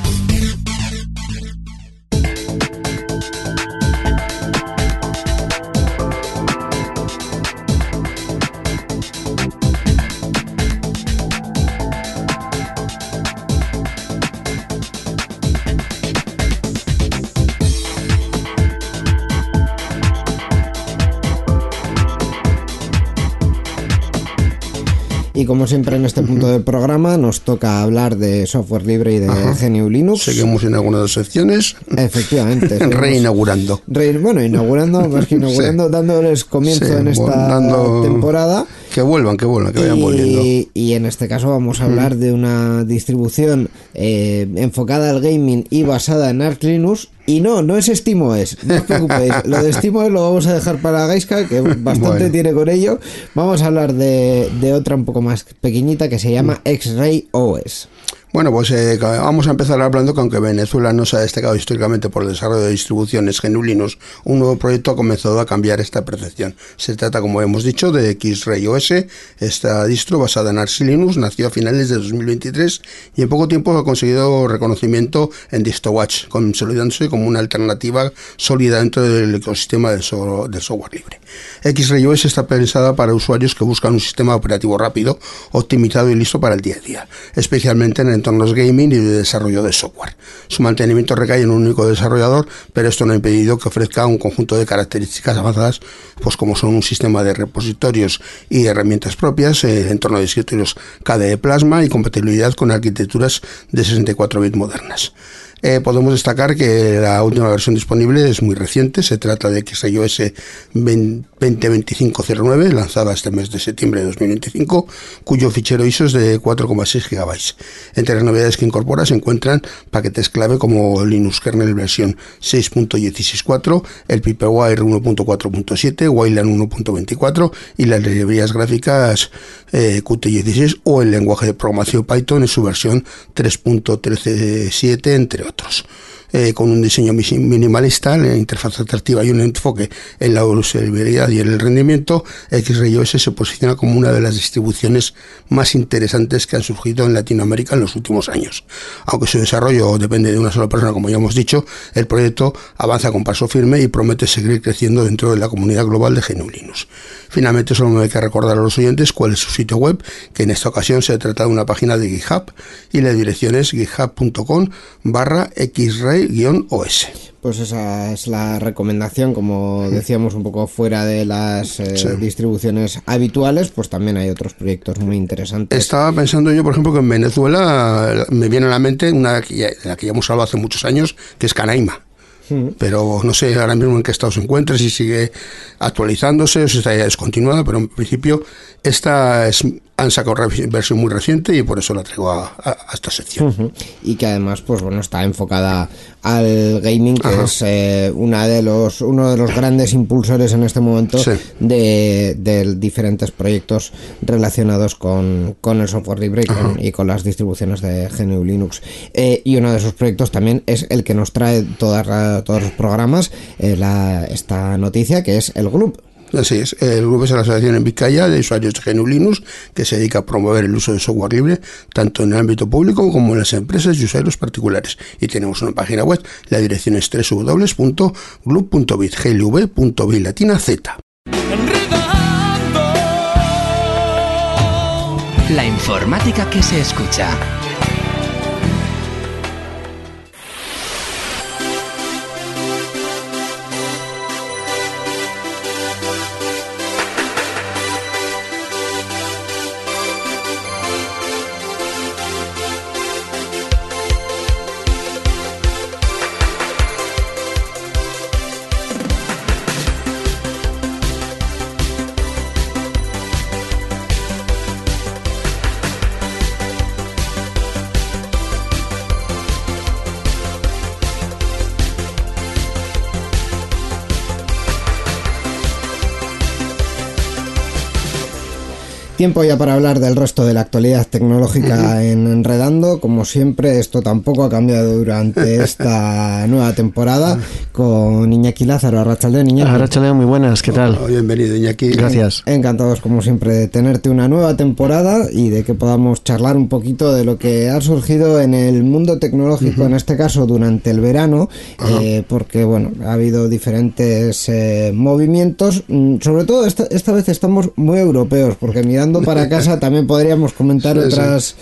Y como siempre en este punto del programa nos toca hablar de software libre y de Ajá. G N U Linux. Seguimos en algunas de las secciones. Efectivamente. Reinaugurando. Re, bueno, inaugurando, más que inaugurando, sí. dándoles comienzo sí, en esta dando... temporada. Que vuelvan, que vuelvan, que vayan y, volviendo. Y en este caso vamos a hablar mm. de una distribución eh, enfocada al gaming y basada en Arch Linux. Y no, no es SteamOS, no os preocupéis. Lo de SteamOS lo vamos a dejar para Gaiska, que bastante bueno. tiene con ello. Vamos a hablar de, de otra un poco más pequeñita que se llama mm. X-Ray O S. Bueno, pues eh, vamos a empezar hablando que aunque Venezuela no se ha destacado históricamente por el desarrollo de distribuciones G N U Linux, un nuevo proyecto ha comenzado a cambiar esta percepción. Se trata, como hemos dicho, de X-Ray O S. Esta distro, basada en Arch Linux, nació a finales de dos mil veintitrés y en poco tiempo ha conseguido reconocimiento en DistroWatch, consolidándose como una alternativa sólida dentro del ecosistema del, so del software libre. X-Ray O S está pensada para usuarios que buscan un sistema operativo rápido, optimizado y listo para el día a día, especialmente en entornos gaming y de desarrollo de software. Su mantenimiento recae en un único desarrollador, pero esto no ha impedido que ofrezca un conjunto de características avanzadas, pues como son un sistema de repositorios y herramientas propias, eh, entorno de escritorios K D E Plasma y compatibilidad con arquitecturas de sesenta y cuatro bits modernas. Eh, podemos destacar que la última versión disponible es muy reciente, se trata de X-Ray O S veinte veinticinco cero nueve, lanzada este mes de septiembre de dos mil veinticinco, cuyo fichero I S O es de cuatro coma seis gigabytes. Entre las novedades que incorpora se encuentran paquetes clave como Linux Kernel versión seis punto dieciséis punto cuatro, el Pipewire uno punto cuatro punto siete, Wayland uno punto veinticuatro y las librerías gráficas eh, Qt dieciséis o el lenguaje de programación Python en su versión tres punto trece punto siete, entre otros. Eh, con un diseño minimalista, la interfaz atractiva y un enfoque en la usabilidad y en el rendimiento, X-Ray O S se posiciona como una de las distribuciones más interesantes que han surgido en Latinoamérica en los últimos años. Aunque su desarrollo depende de una sola persona, como ya hemos dicho, el proyecto avanza con paso firme y promete seguir creciendo dentro de la comunidad global de G N U Linux. Finalmente, solo me hay que recordar a los oyentes cuál es su sitio web, que en esta ocasión se trata de una página de GitHub y la dirección es github punto com barra X-Ray O S. Pues esa es la recomendación, como decíamos, un poco fuera de las eh, sí. distribuciones habituales, pues también hay otros proyectos muy interesantes. Estaba pensando yo, por ejemplo, que en Venezuela me viene a la mente una de la que ya hemos hablado hace muchos años, que es Canaima. Pero no sé ahora mismo en qué estado se encuentra, si sigue actualizándose o si está ya descontinuada, pero en principio esta es han sacado una versión muy reciente y por eso la traigo a, a, a esta sección. Uh-huh. Y que además, pues bueno, está enfocada al gaming, que Ajá. es eh, una de los uno de los grandes impulsores en este momento sí. de, de diferentes proyectos relacionados con, con el software libre y con, y con las distribuciones de G N U Linux. Eh, y uno de esos proyectos también es el que nos trae todas la, todos los programas, eh, la, esta noticia, que es el G L U B. Así es, el G L U B es la asociación en Vizcaya de usuarios de G N U Linux que se dedica a promover el uso de software libre tanto en el ámbito público como en las empresas y usuarios particulares. Y tenemos una página web, la dirección es doble u doble u doble u punto glub punto biz, g l u b punto biz latina z. La informática que se escucha. Tiempo ya para hablar del resto de la actualidad tecnológica en Enredando. Como siempre, esto tampoco ha cambiado durante esta nueva temporada. Con Iñaki Lázaro. Arratsaldeon, Iñaki. Arratsaldeon, muy buenas, ¿qué tal? Oh, bienvenido, Iñaki. Gracias. Encantados, como siempre, de tenerte una nueva temporada y de que podamos charlar un poquito de lo que ha surgido en el mundo tecnológico, uh-huh. en este caso durante el verano, uh-huh. eh, porque, bueno, ha habido diferentes eh, movimientos. Sobre todo, esta, esta vez estamos muy europeos, porque mirando para casa también podríamos comentar sí, otras sí.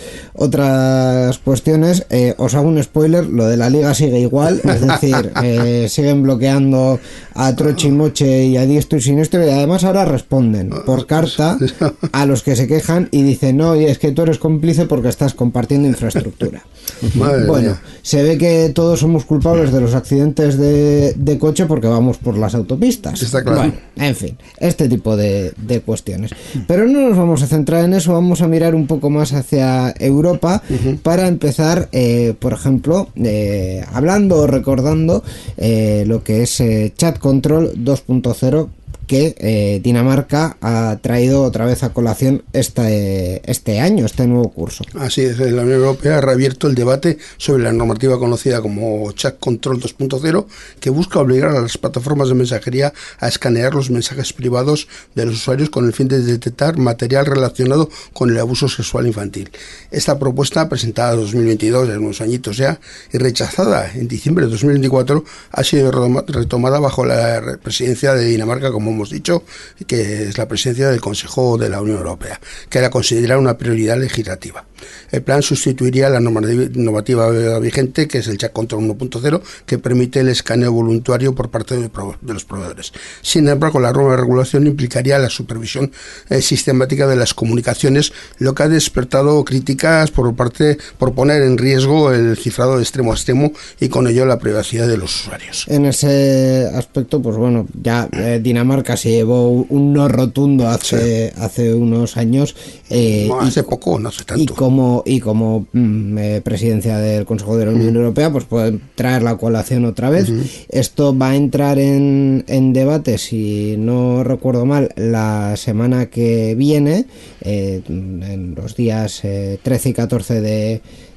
otras cuestiones. Eh, os hago un spoiler, lo de la liga sigue igual, es decir, eh, siguen bloqueando a troche y moche y a diestro y siniestro, y además ahora responden por carta a los que se quejan y dicen, no, y es que tú eres cómplice porque estás compartiendo infraestructura. Madre bueno, mía. Se ve que todos somos culpables de los accidentes de, de coche porque vamos por las autopistas. Está claro. Bueno, en fin, este tipo de, de cuestiones. Pero no nos vamos a centrar en eso, vamos a mirar un poco más hacia Europa uh-huh. para empezar, eh, por ejemplo, eh, hablando o recordando eh, lo que es eh, Chat Control dos punto cero, que eh, Dinamarca ha traído otra vez a colación este, este año, este nuevo curso. Así es, la Unión Europea ha reabierto el debate sobre la normativa conocida como Chat Control dos punto cero, que busca obligar a las plataformas de mensajería a escanear los mensajes privados de los usuarios con el fin de detectar material relacionado con el abuso sexual infantil. Esta propuesta, presentada en dos mil veintidós, en unos añitos ya, y rechazada en diciembre de dos mil veinticuatro, ha sido retomada bajo la presidencia de Dinamarca, como hemos dicho, que es la presidencia del Consejo de la Unión Europea, que la considera una prioridad legislativa. El plan sustituiría la normativa vigente, que es el Chat Control uno punto cero, que permite el escaneo voluntario por parte de los proveedores. Sin embargo, la nueva regulación implicaría la supervisión eh, sistemática de las comunicaciones, lo que ha despertado críticas por parte por poner en riesgo el cifrado de extremo a extremo y con ello la privacidad de los usuarios. En ese aspecto, pues bueno, ya eh, Dinamarca se llevó un no rotundo hace, sí. hace unos años. Eh, no, hace y, poco, no hace tanto. Y como, y como mm, eh, presidencia del Consejo de la Unión uh-huh. Europea, pues pueden traer la colación otra vez. Uh-huh. Esto va a entrar en, en debate, si no recuerdo mal, la semana que viene, eh, en los días eh, trece y catorce de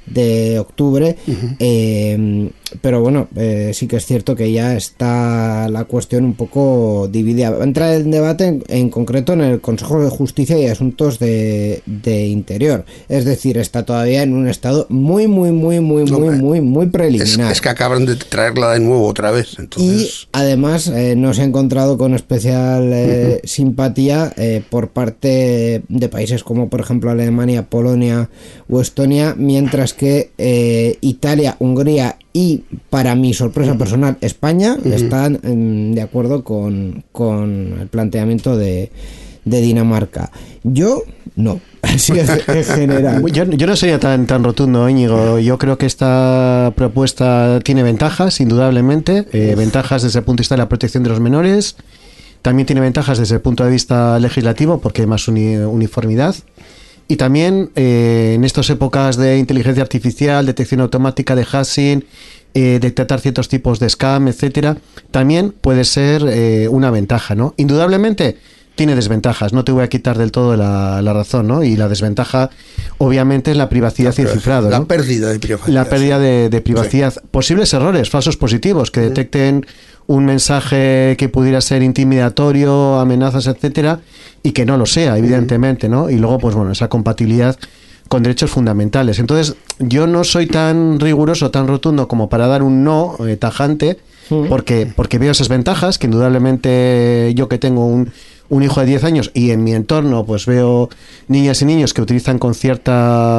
de octubre, uh-huh. eh, pero bueno, eh, sí que es cierto que ya está la cuestión un poco dividida. Va a entrar el debate en, en concreto en el Consejo de Justicia y Asuntos de, de Interior, es decir, está todavía en un estado muy, muy, muy, muy, no, muy, muy, muy preliminar. Es, es que acaban de traerla de nuevo otra vez. Entonces... Y además eh, no se ha encontrado con especial eh, uh-huh. simpatía eh, por parte de países como por ejemplo Alemania, Polonia o Estonia, mientras que eh, Italia, Hungría y, para mi sorpresa personal, España uh-huh. están eh, de acuerdo con, con el planteamiento de, de Dinamarca. Yo no, así es en general. Yo, yo no sería tan, tan rotundo, Íñigo. Yo creo que esta propuesta tiene ventajas, indudablemente. Eh, ventajas desde el punto de vista de la protección de los menores. También tiene ventajas desde el punto de vista legislativo, porque hay más uni- uniformidad. Y también eh, en estas épocas de inteligencia artificial, detección automática de hashing, eh, detectar ciertos tipos de scam, etcétera, también puede ser eh, una ventaja, ¿no? Indudablemente tiene desventajas, no te voy a quitar del todo la, la razón, ¿no? Y la desventaja, obviamente, es la privacidad la, y el cifrado, La ¿no? pérdida de privacidad. La pérdida de, de privacidad. Sí. Posibles errores, falsos positivos, que detecten un mensaje que pudiera ser intimidatorio, amenazas, etcétera, y que no lo sea, evidentemente, ¿no? Y luego, pues bueno, esa compatibilidad con derechos fundamentales. Entonces, yo no soy tan riguroso, tan rotundo como para dar un no eh, tajante, porque, porque veo esas ventajas, que indudablemente yo que tengo un un hijo de diez años y en mi entorno pues veo niñas y niños que utilizan con cierta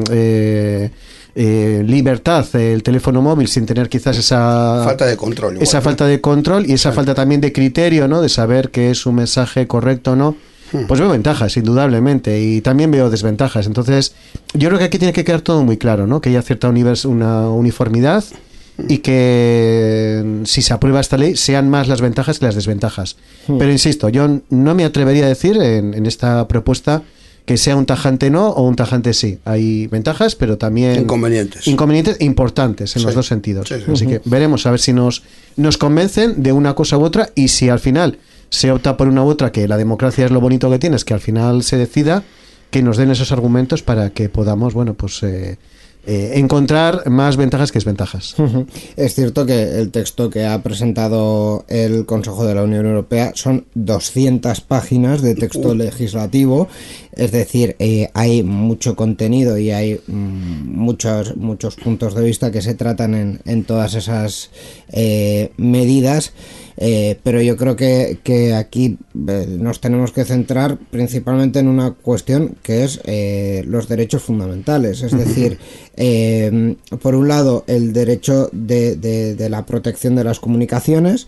eh, eh, libertad el teléfono móvil sin tener quizás esa falta de control igual, esa ¿no? falta de control y esa sí. falta también de criterio, ¿no? De saber que es un mensaje correcto o no. Pues veo ventajas, indudablemente, y también veo desventajas. Entonces, yo creo que aquí tiene que quedar todo muy claro, ¿no? Que haya cierta univers- una uniformidad y que si se aprueba esta ley sean más las ventajas que las desventajas. Hmm. Pero insisto, yo no me atrevería a decir en, en esta propuesta que sea un tajante no o un tajante sí. Hay ventajas, pero también inconvenientes, inconvenientes importantes en sí. los dos sentidos. Sí, sí. Así uh-huh. que veremos a ver si nos, nos convencen de una cosa u otra y si al final se opta por una u otra, que la democracia es lo bonito que tiene, es que al final se decida, que nos den esos argumentos para que podamos, bueno, pues eh, eh, encontrar más ventajas que desventajas. Uh-huh. Es cierto que el texto que ha presentado el Consejo de la Unión Europea son doscientas páginas de texto uh. legislativo, es decir, eh, hay mucho contenido y hay mm, muchos, muchos puntos de vista que se tratan en, en todas esas eh, medidas. Eh, pero yo creo que, que aquí eh, nos tenemos que centrar principalmente en una cuestión que es eh, los derechos fundamentales, es decir, eh, por un lado el derecho de, de, de la protección de las comunicaciones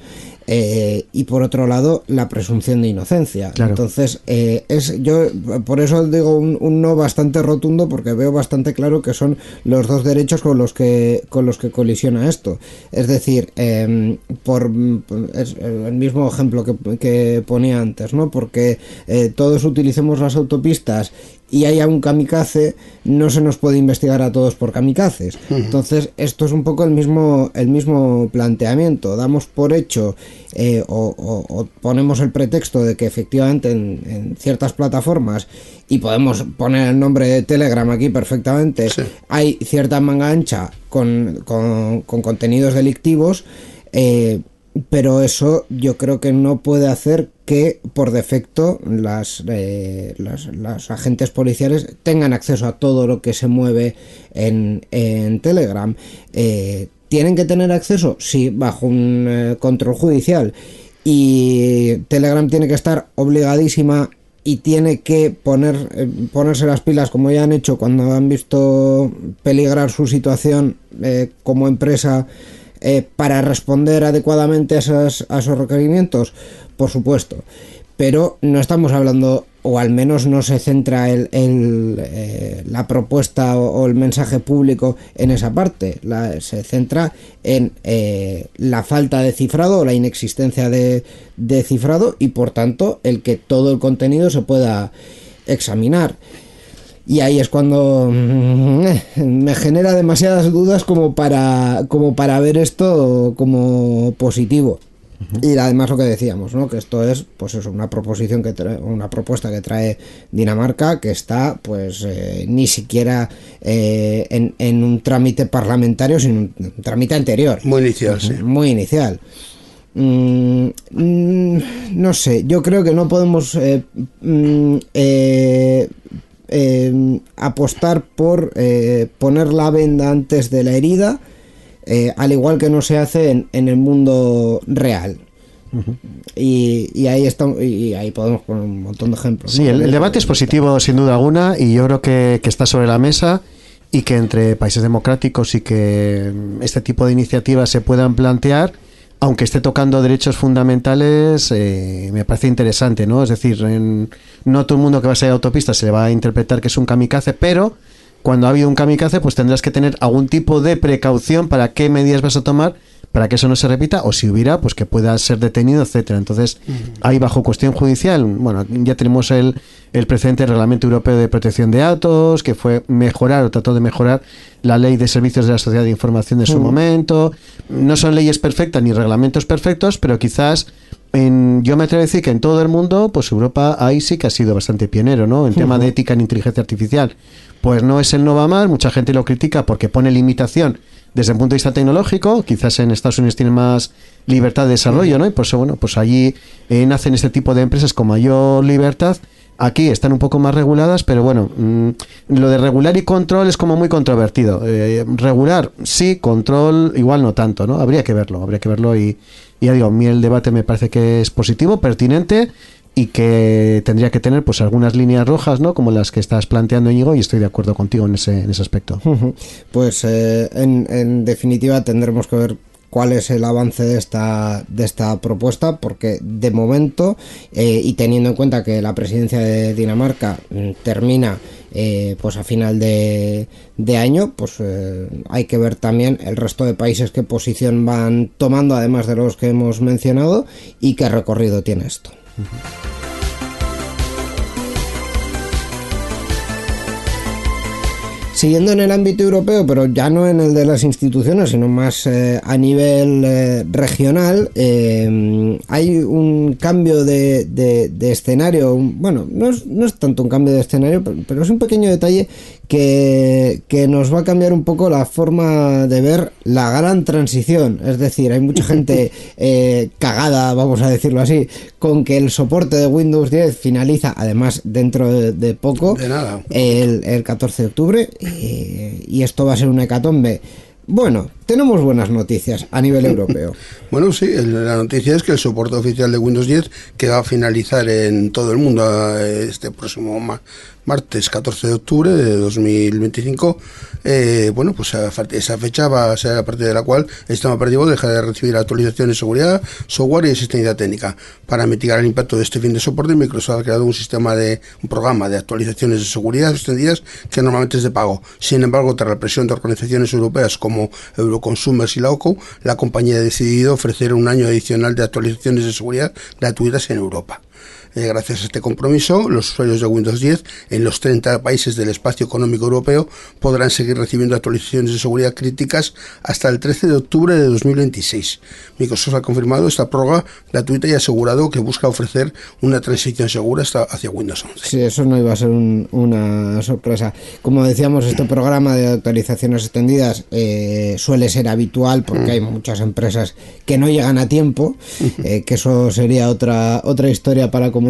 eh, y por otro lado la presunción de inocencia. Claro. Entonces eh, es yo por eso digo un, un no bastante rotundo, porque veo bastante claro que son los dos derechos con los que con los que colisiona esto, es decir, eh, por es el mismo ejemplo que, que ponía antes, ¿no? Porque eh, todos utilicemos las autopistas y haya un kamikaze, no se nos puede investigar a todos por kamikazes. Uh-huh. Entonces, esto es un poco el mismo el mismo planteamiento. Damos por hecho eh, o, o, o ponemos el pretexto de que efectivamente en, en ciertas plataformas, y podemos poner el nombre de Telegram aquí perfectamente, sí. hay cierta manga ancha con, con, con contenidos delictivos, eh, pero eso yo creo que no puede hacer que por defecto las, eh, las, las agentes policiales tengan acceso a todo lo que se mueve en, en Telegram. Eh, ¿Tienen que tener acceso? Sí, bajo un eh, control judicial. Y Telegram tiene que estar obligadísima y tiene que poner eh, ponerse las pilas, como ya han hecho cuando han visto peligrar su situación eh, como empresa, Eh, para responder adecuadamente a esos, a esos requerimientos, por supuesto, pero no estamos hablando, o al menos no se centra el, el, eh, la propuesta o, o el mensaje público en esa parte, la, se centra en eh, la falta de cifrado o la inexistencia de, de cifrado y por tanto el que todo el contenido se pueda examinar. Y ahí es cuando me genera demasiadas dudas como para como para ver esto como positivo. Uh-huh. Y además lo que decíamos, ¿no? Que esto es, pues eso, una proposición que trae, una propuesta que trae Dinamarca, que está, pues, eh, ni siquiera eh, en, en un trámite parlamentario, sino un, un trámite anterior. Muy inicial, sí. Muy inicial. Mm, mm, no sé, yo creo que no podemos eh, mm, eh, Eh, apostar por eh, poner la venda antes de la herida, eh, al igual que no se hace en, en el mundo real. Uh-huh. y, y ahí está, y ahí podemos poner un montón de ejemplos. Sí, ¿no? el, el debate es positivo sin duda alguna, y yo creo que, que está sobre la mesa, y que entre países democráticos y que este tipo de iniciativas se puedan plantear, aunque esté tocando derechos fundamentales, eh, me parece interesante, ¿no? Es decir, en, no todo el mundo que va a ser autopista se le va a interpretar que es un kamikaze, pero cuando ha habido un kamikaze, pues tendrás que tener algún tipo de precaución para qué medidas vas a tomar para que eso no se repita, o si hubiera, pues que pueda ser detenido, etcétera. Entonces, ahí bajo cuestión judicial, bueno, ya tenemos el, el precedente del Reglamento Europeo de Protección de Datos, que fue mejorar o trató de mejorar la Ley de Servicios de la Sociedad de Información de su mm. momento. No son leyes perfectas ni reglamentos perfectos, pero quizás en, yo me atrevo a decir que en todo el mundo, pues Europa ahí sí que ha sido bastante pionero, ¿no? En uh-huh. tema de ética en inteligencia artificial. Pues no es el no va más, mucha gente lo critica porque pone limitación desde el punto de vista tecnológico, quizás en Estados Unidos tiene más libertad de desarrollo, ¿no? Y por eso, bueno, pues allí eh, nacen este tipo de empresas con mayor libertad. Aquí están un poco más reguladas, pero bueno, mmm, lo de regular y control es como muy controvertido. Eh, regular, sí, control, igual no tanto, ¿no? Habría que verlo, habría que verlo y, y ya digo, a mí el debate me parece que es positivo, pertinente y que tendría que tener pues algunas líneas rojas, ¿no? Como las que estás planteando, Íñigo, y estoy de acuerdo contigo en ese, en ese aspecto. Pues eh, en, en definitiva tendremos que ver cuál es el avance de esta de esta propuesta, porque de momento eh, y teniendo en cuenta que la presidencia de Dinamarca mm, termina eh, pues a final de, de año, pues eh, hay que ver también el resto de países qué posición van tomando, además de los que hemos mencionado, y qué recorrido tiene esto. Uh-huh. Siguiendo en el ámbito europeo, pero ya no en el de las instituciones, sino más eh, a nivel eh, regional, eh, hay un cambio de, de, de escenario. Un, bueno, no es, no es tanto un cambio de escenario, pero, pero es un pequeño detalle que, que nos va a cambiar un poco la forma de ver la gran transición. Es decir, hay mucha gente eh, cagada, vamos a decirlo así, con que el soporte de Windows diez finaliza, además dentro de, de poco, de nada. El, el catorce de octubre. Y, y esto va a ser una hecatombe. Bueno, tenemos buenas noticias a nivel europeo. Bueno, sí, la noticia es que el soporte oficial de Windows diez, que va a finalizar en todo el mundo este próximo ma- martes catorce de octubre de dos mil veinticinco, eh, bueno, pues esa fecha va a ser a partir de la cual el sistema operativo deja de recibir actualizaciones de seguridad, software y asistencia técnica. Para mitigar el impacto de este fin de soporte, Microsoft ha creado un sistema de un programa de actualizaciones de seguridad extendidas que normalmente es de pago. Sin embargo, tras la presión de organizaciones europeas como Euroconsumers y la O C O, la compañía ha decidido ofrecer un año adicional de actualizaciones de seguridad gratuitas en Europa. Eh, gracias a este compromiso, los usuarios de Windows diez en los treinta países del espacio económico europeo podrán seguir recibiendo actualizaciones de seguridad críticas hasta el trece de octubre de dos mil veintiséis. Microsoft ha confirmado esta prórroga gratuita y ha asegurado que busca ofrecer una transición segura hasta hacia Windows once. Sí, eso no iba a ser un, una sorpresa. Como decíamos, este programa de actualizaciones extendidas eh, suele ser habitual porque mm. hay muchas empresas que no llegan a tiempo, eh, que eso sería otra, otra historia para comentar.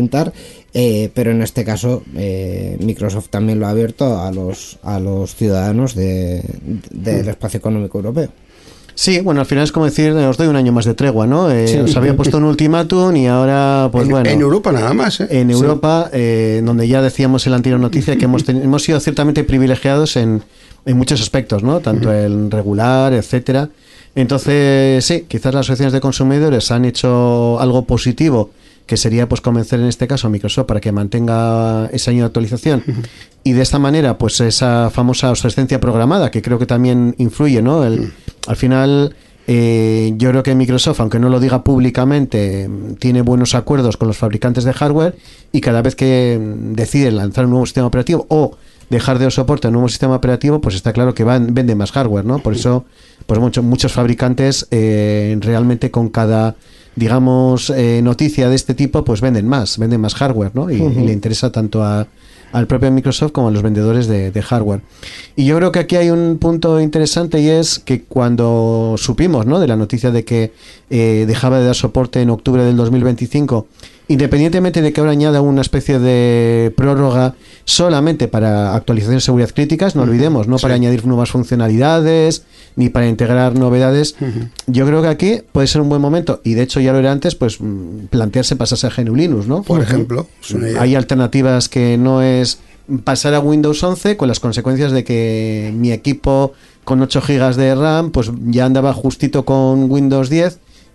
Eh, pero en este caso eh, Microsoft también lo ha abierto a los a los ciudadanos de, de, del espacio económico europeo. Sí, bueno, al final es como decir, os doy un año más de tregua, ¿no? Eh, sí. Os había puesto un ultimátum y ahora, pues en, bueno... En Europa nada más, ¿eh? En Europa, sí. eh, donde ya decíamos en la anterior noticia que hemos, ten, hemos sido ciertamente privilegiados en, en muchos aspectos, ¿no? Tanto el regular, etcétera. Entonces, sí, quizás las asociaciones de consumidores han hecho algo positivo, que sería pues convencer en este caso a Microsoft para que mantenga ese año de actualización uh-huh. y de esta manera pues esa famosa obsolescencia programada, que creo que también influye, ¿no? El, uh-huh. Al final eh, yo creo que Microsoft, aunque no lo diga públicamente, tiene buenos acuerdos con los fabricantes de hardware y cada vez que decide lanzar un nuevo sistema operativo o dejar de soporte a un nuevo sistema operativo, pues está claro que van, vende más hardware, ¿no? Por eso pues muchos muchos fabricantes eh, realmente con cada digamos, eh, noticia de este tipo, pues venden más, venden más hardware, ¿no? Y, uh-huh. y le interesa tanto a, al propio Microsoft como a los vendedores de, de hardware. Y yo creo que aquí hay un punto interesante y es que cuando supimos, ¿no? De la noticia de que eh, dejaba de dar soporte en octubre del dos mil veinticinco, independientemente de que ahora añada una especie de prórroga solamente para actualizaciones de seguridad críticas, no olvidemos, no sí. para añadir nuevas funcionalidades ni para integrar novedades, uh-huh. yo creo que aquí puede ser un buen momento, y de hecho ya lo era antes, pues plantearse pasarse a G N U Linux, ¿no? Por uh-huh. ejemplo. Hay alternativas que no es pasar a Windows once con las consecuencias de que mi equipo con ocho gigas de RAM pues ya andaba justito con Windows diez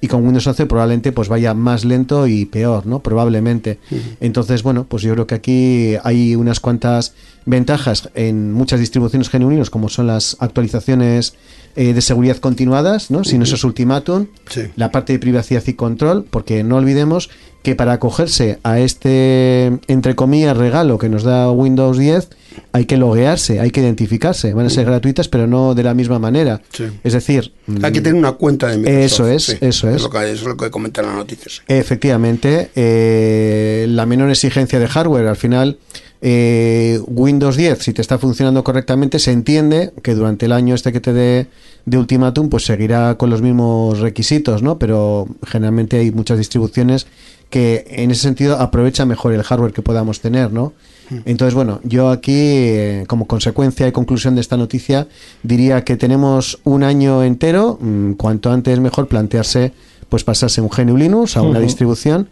y con Windows once probablemente pues vaya más lento y peor, ¿no? Probablemente. Uh-huh. Entonces, bueno, pues yo creo que aquí hay unas cuantas ventajas en muchas distribuciones G N U Linux, como son las actualizaciones eh, de seguridad continuadas, ¿no? Sin uh-huh. esos ultimátum, sí. La parte de privacidad y control, porque no olvidemos que para acogerse a este, entre comillas, regalo que nos da Windows diez, hay que loguearse, hay que identificarse. Van a ser gratuitas, pero no de la misma manera. Sí. Es decir... Hay que tener una cuenta de Microsoft. Eso es, sí. eso es. Es lo que, eso es lo que comentan las noticias. Efectivamente, eh, la menor exigencia de hardware, al final... Eh, Windows diez, si te está funcionando correctamente, se entiende que durante el año este que te dé de ultimátum, pues seguirá con los mismos requisitos, ¿no? Pero generalmente hay muchas distribuciones que en ese sentido aprovechan mejor el hardware que podamos tener, ¿no? Entonces, bueno, yo aquí, eh, como consecuencia y conclusión de esta noticia, diría que tenemos un año entero, mmm, cuanto antes mejor plantearse, pues pasarse un G N U Linux a una uh-huh. distribución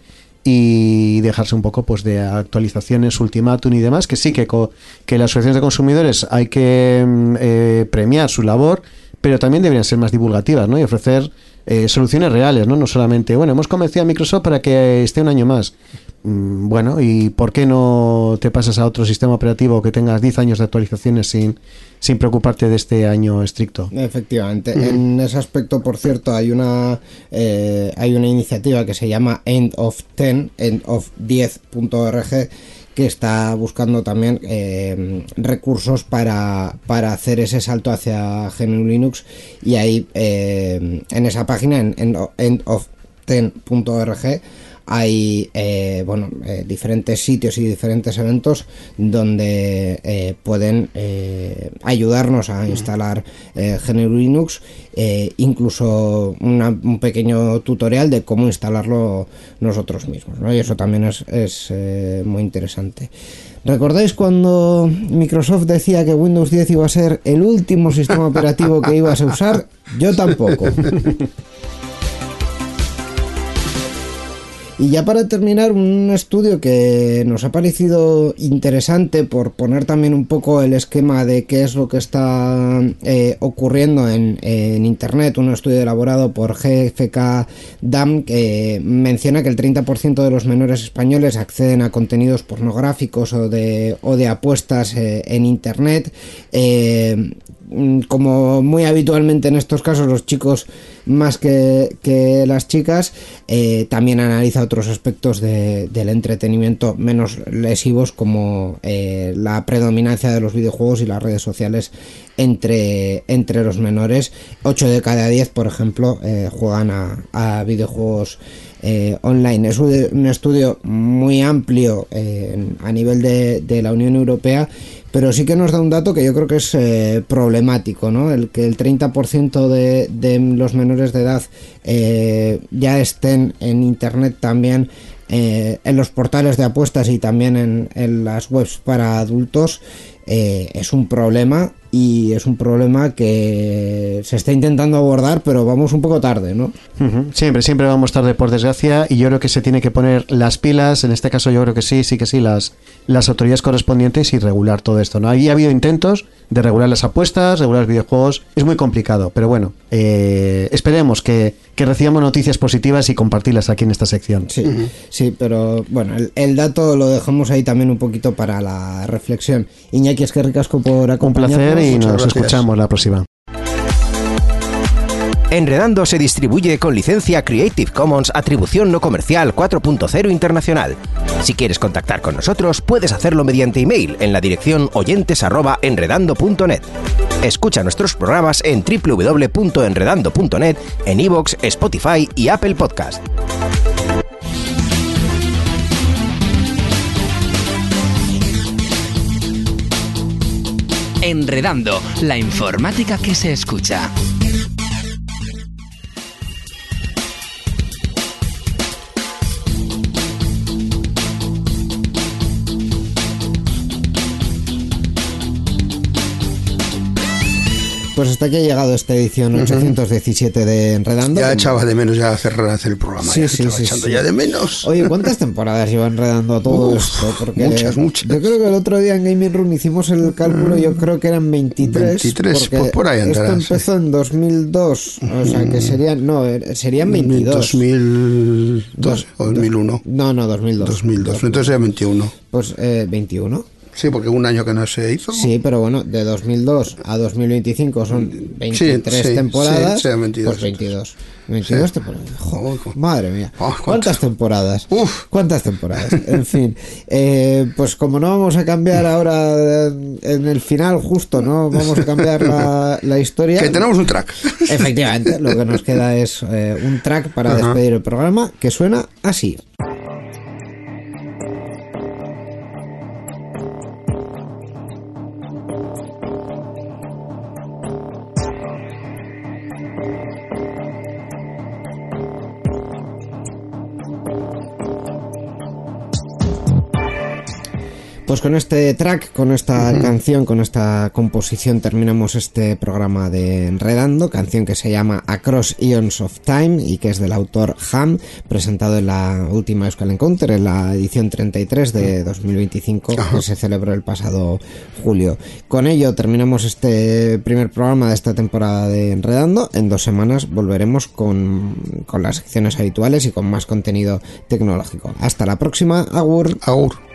y dejarse un poco pues de actualizaciones, ultimátum y demás, que sí que, co- que las asociaciones de consumidores hay que eh, premiar su labor, pero también deberían ser más divulgativas, ¿no? Y ofrecer eh, soluciones reales, ¿no? No solamente, bueno, hemos convencido a Microsoft para que esté un año más. Mm, bueno, ¿y por qué no te pasas a otro sistema operativo que tengas diez años de actualizaciones sin, sin preocuparte de este año estricto? Efectivamente. Uh-huh. En ese aspecto, por cierto, hay una eh, hay una iniciativa que se llama End of ten, end of diez punto org, que está buscando también eh, recursos para, para hacer ese salto hacia G N U Linux, y ahí eh, en esa página, en, en end of ten punto org, hay eh, bueno eh, diferentes sitios y diferentes eventos donde eh, pueden eh, ayudarnos a instalar eh, G N U Linux, eh, incluso una, un pequeño tutorial de cómo instalarlo nosotros mismos, ¿no? Y eso también es, es eh, muy interesante. ¿Recordáis cuando Microsoft decía que Windows diez iba a ser el último sistema operativo que ibas a usar? Yo tampoco. Y ya para terminar, un estudio que nos ha parecido interesante por poner también un poco el esquema de qué es lo que está eh, ocurriendo en, en Internet, un estudio elaborado por G F K D A M, que menciona que el treinta por ciento de los menores españoles acceden a contenidos pornográficos o de, o de apuestas eh, en Internet. Eh, como muy habitualmente en estos casos, los chicos más que, que las chicas, eh, también analiza otros aspectos de, del entretenimiento menos lesivos, como eh, la predominancia de los videojuegos y las redes sociales entre, entre los menores. ocho de cada diez, por ejemplo, eh, juegan a, a videojuegos Eh, online. Es un, un estudio muy amplio eh, a nivel de, de la Unión Europea, pero sí que nos da un dato que yo creo que es eh, problemático, ¿no? El que el treinta por ciento de, de los menores de edad eh, ya estén en Internet también, eh, en los portales de apuestas y también en, en las webs para adultos. Eh, es un problema, y es un problema que se está intentando abordar, pero vamos un poco tarde, ¿no? Uh-huh. Siempre, siempre vamos tarde, por desgracia, y yo creo que se tiene que poner las pilas. En este caso yo creo que sí, sí que sí, las, las autoridades correspondientes, y regular todo esto, ¿no? Ahí ha habido intentos de regular las apuestas, regular los videojuegos, es muy complicado, pero bueno, eh, esperemos que, que recibamos noticias positivas y compartirlas aquí en esta sección. Sí, uh-huh. sí, pero bueno, el, el dato lo dejamos ahí también un poquito para la reflexión. Iñaki, es que ricasco por acompañarnos. Un placer, y Muchas nos gracias. escuchamos la próxima. Enredando se distribuye con licencia Creative Commons Atribución No Comercial cuatro punto cero Internacional. Si quieres contactar con nosotros, puedes hacerlo mediante email en la dirección oyentes arroba enredando punto net. Escucha nuestros programas en doble u doble u doble u punto enredando punto net, en iVoox, Spotify y Apple Podcast. Enredando, la informática que se escucha. Pues hasta aquí ha llegado esta edición ochocientos diecisiete de Enredando. Ya echaba de menos ya hacer, hacer el programa. Sí, ya sí, estaba sí, echando sí. ya de menos. Oye, ¿cuántas temporadas lleva Enredando todo Uf, esto? Porque muchas, muchas. Yo creo que el otro día en Gaming Room hicimos el cálculo, yo creo que eran veintitrés. veintitrés, porque pues por ahí andará, esto empezó sí. en dos mil dos, o sea que serían, no, serían veintidós. dos mil dos o dos mil uno. No, no, dos mil dos. dos mil dos, entonces era veintiuno. Pues eh, veintiuno. Sí, porque un año que no se hizo. Sí, pero bueno, de dos mil dos a dos mil veinticinco son veintitrés Sí, sí, temporadas. sí, sí, veintidós. Pues veintidós. veintidós Sí. temporadas. Joder, Joder. madre mía. Oh, ¿Cuántas, ¿cuántas? temporadas? Uf. ¿Cuántas temporadas? En fin. Eh, pues como no vamos a cambiar ahora en, en el final justo, ¿no? Vamos a cambiar la, la historia. Que tenemos un track. Efectivamente, lo que nos queda es eh, un track para Ajá. despedir el programa que suena así. Pues con este track, con esta uh-huh. canción, con esta composición terminamos este programa de Enredando, canción que se llama Across Eons of Time y que es del autor Ham, presentado en la última Euskal Encounter, en la edición treinta y tres de dos mil veinticinco, uh-huh. que se celebró el pasado julio. Con ello terminamos este primer programa de esta temporada de Enredando. En dos semanas volveremos con, con las secciones habituales y con más contenido tecnológico. Hasta la próxima, agur. Agur.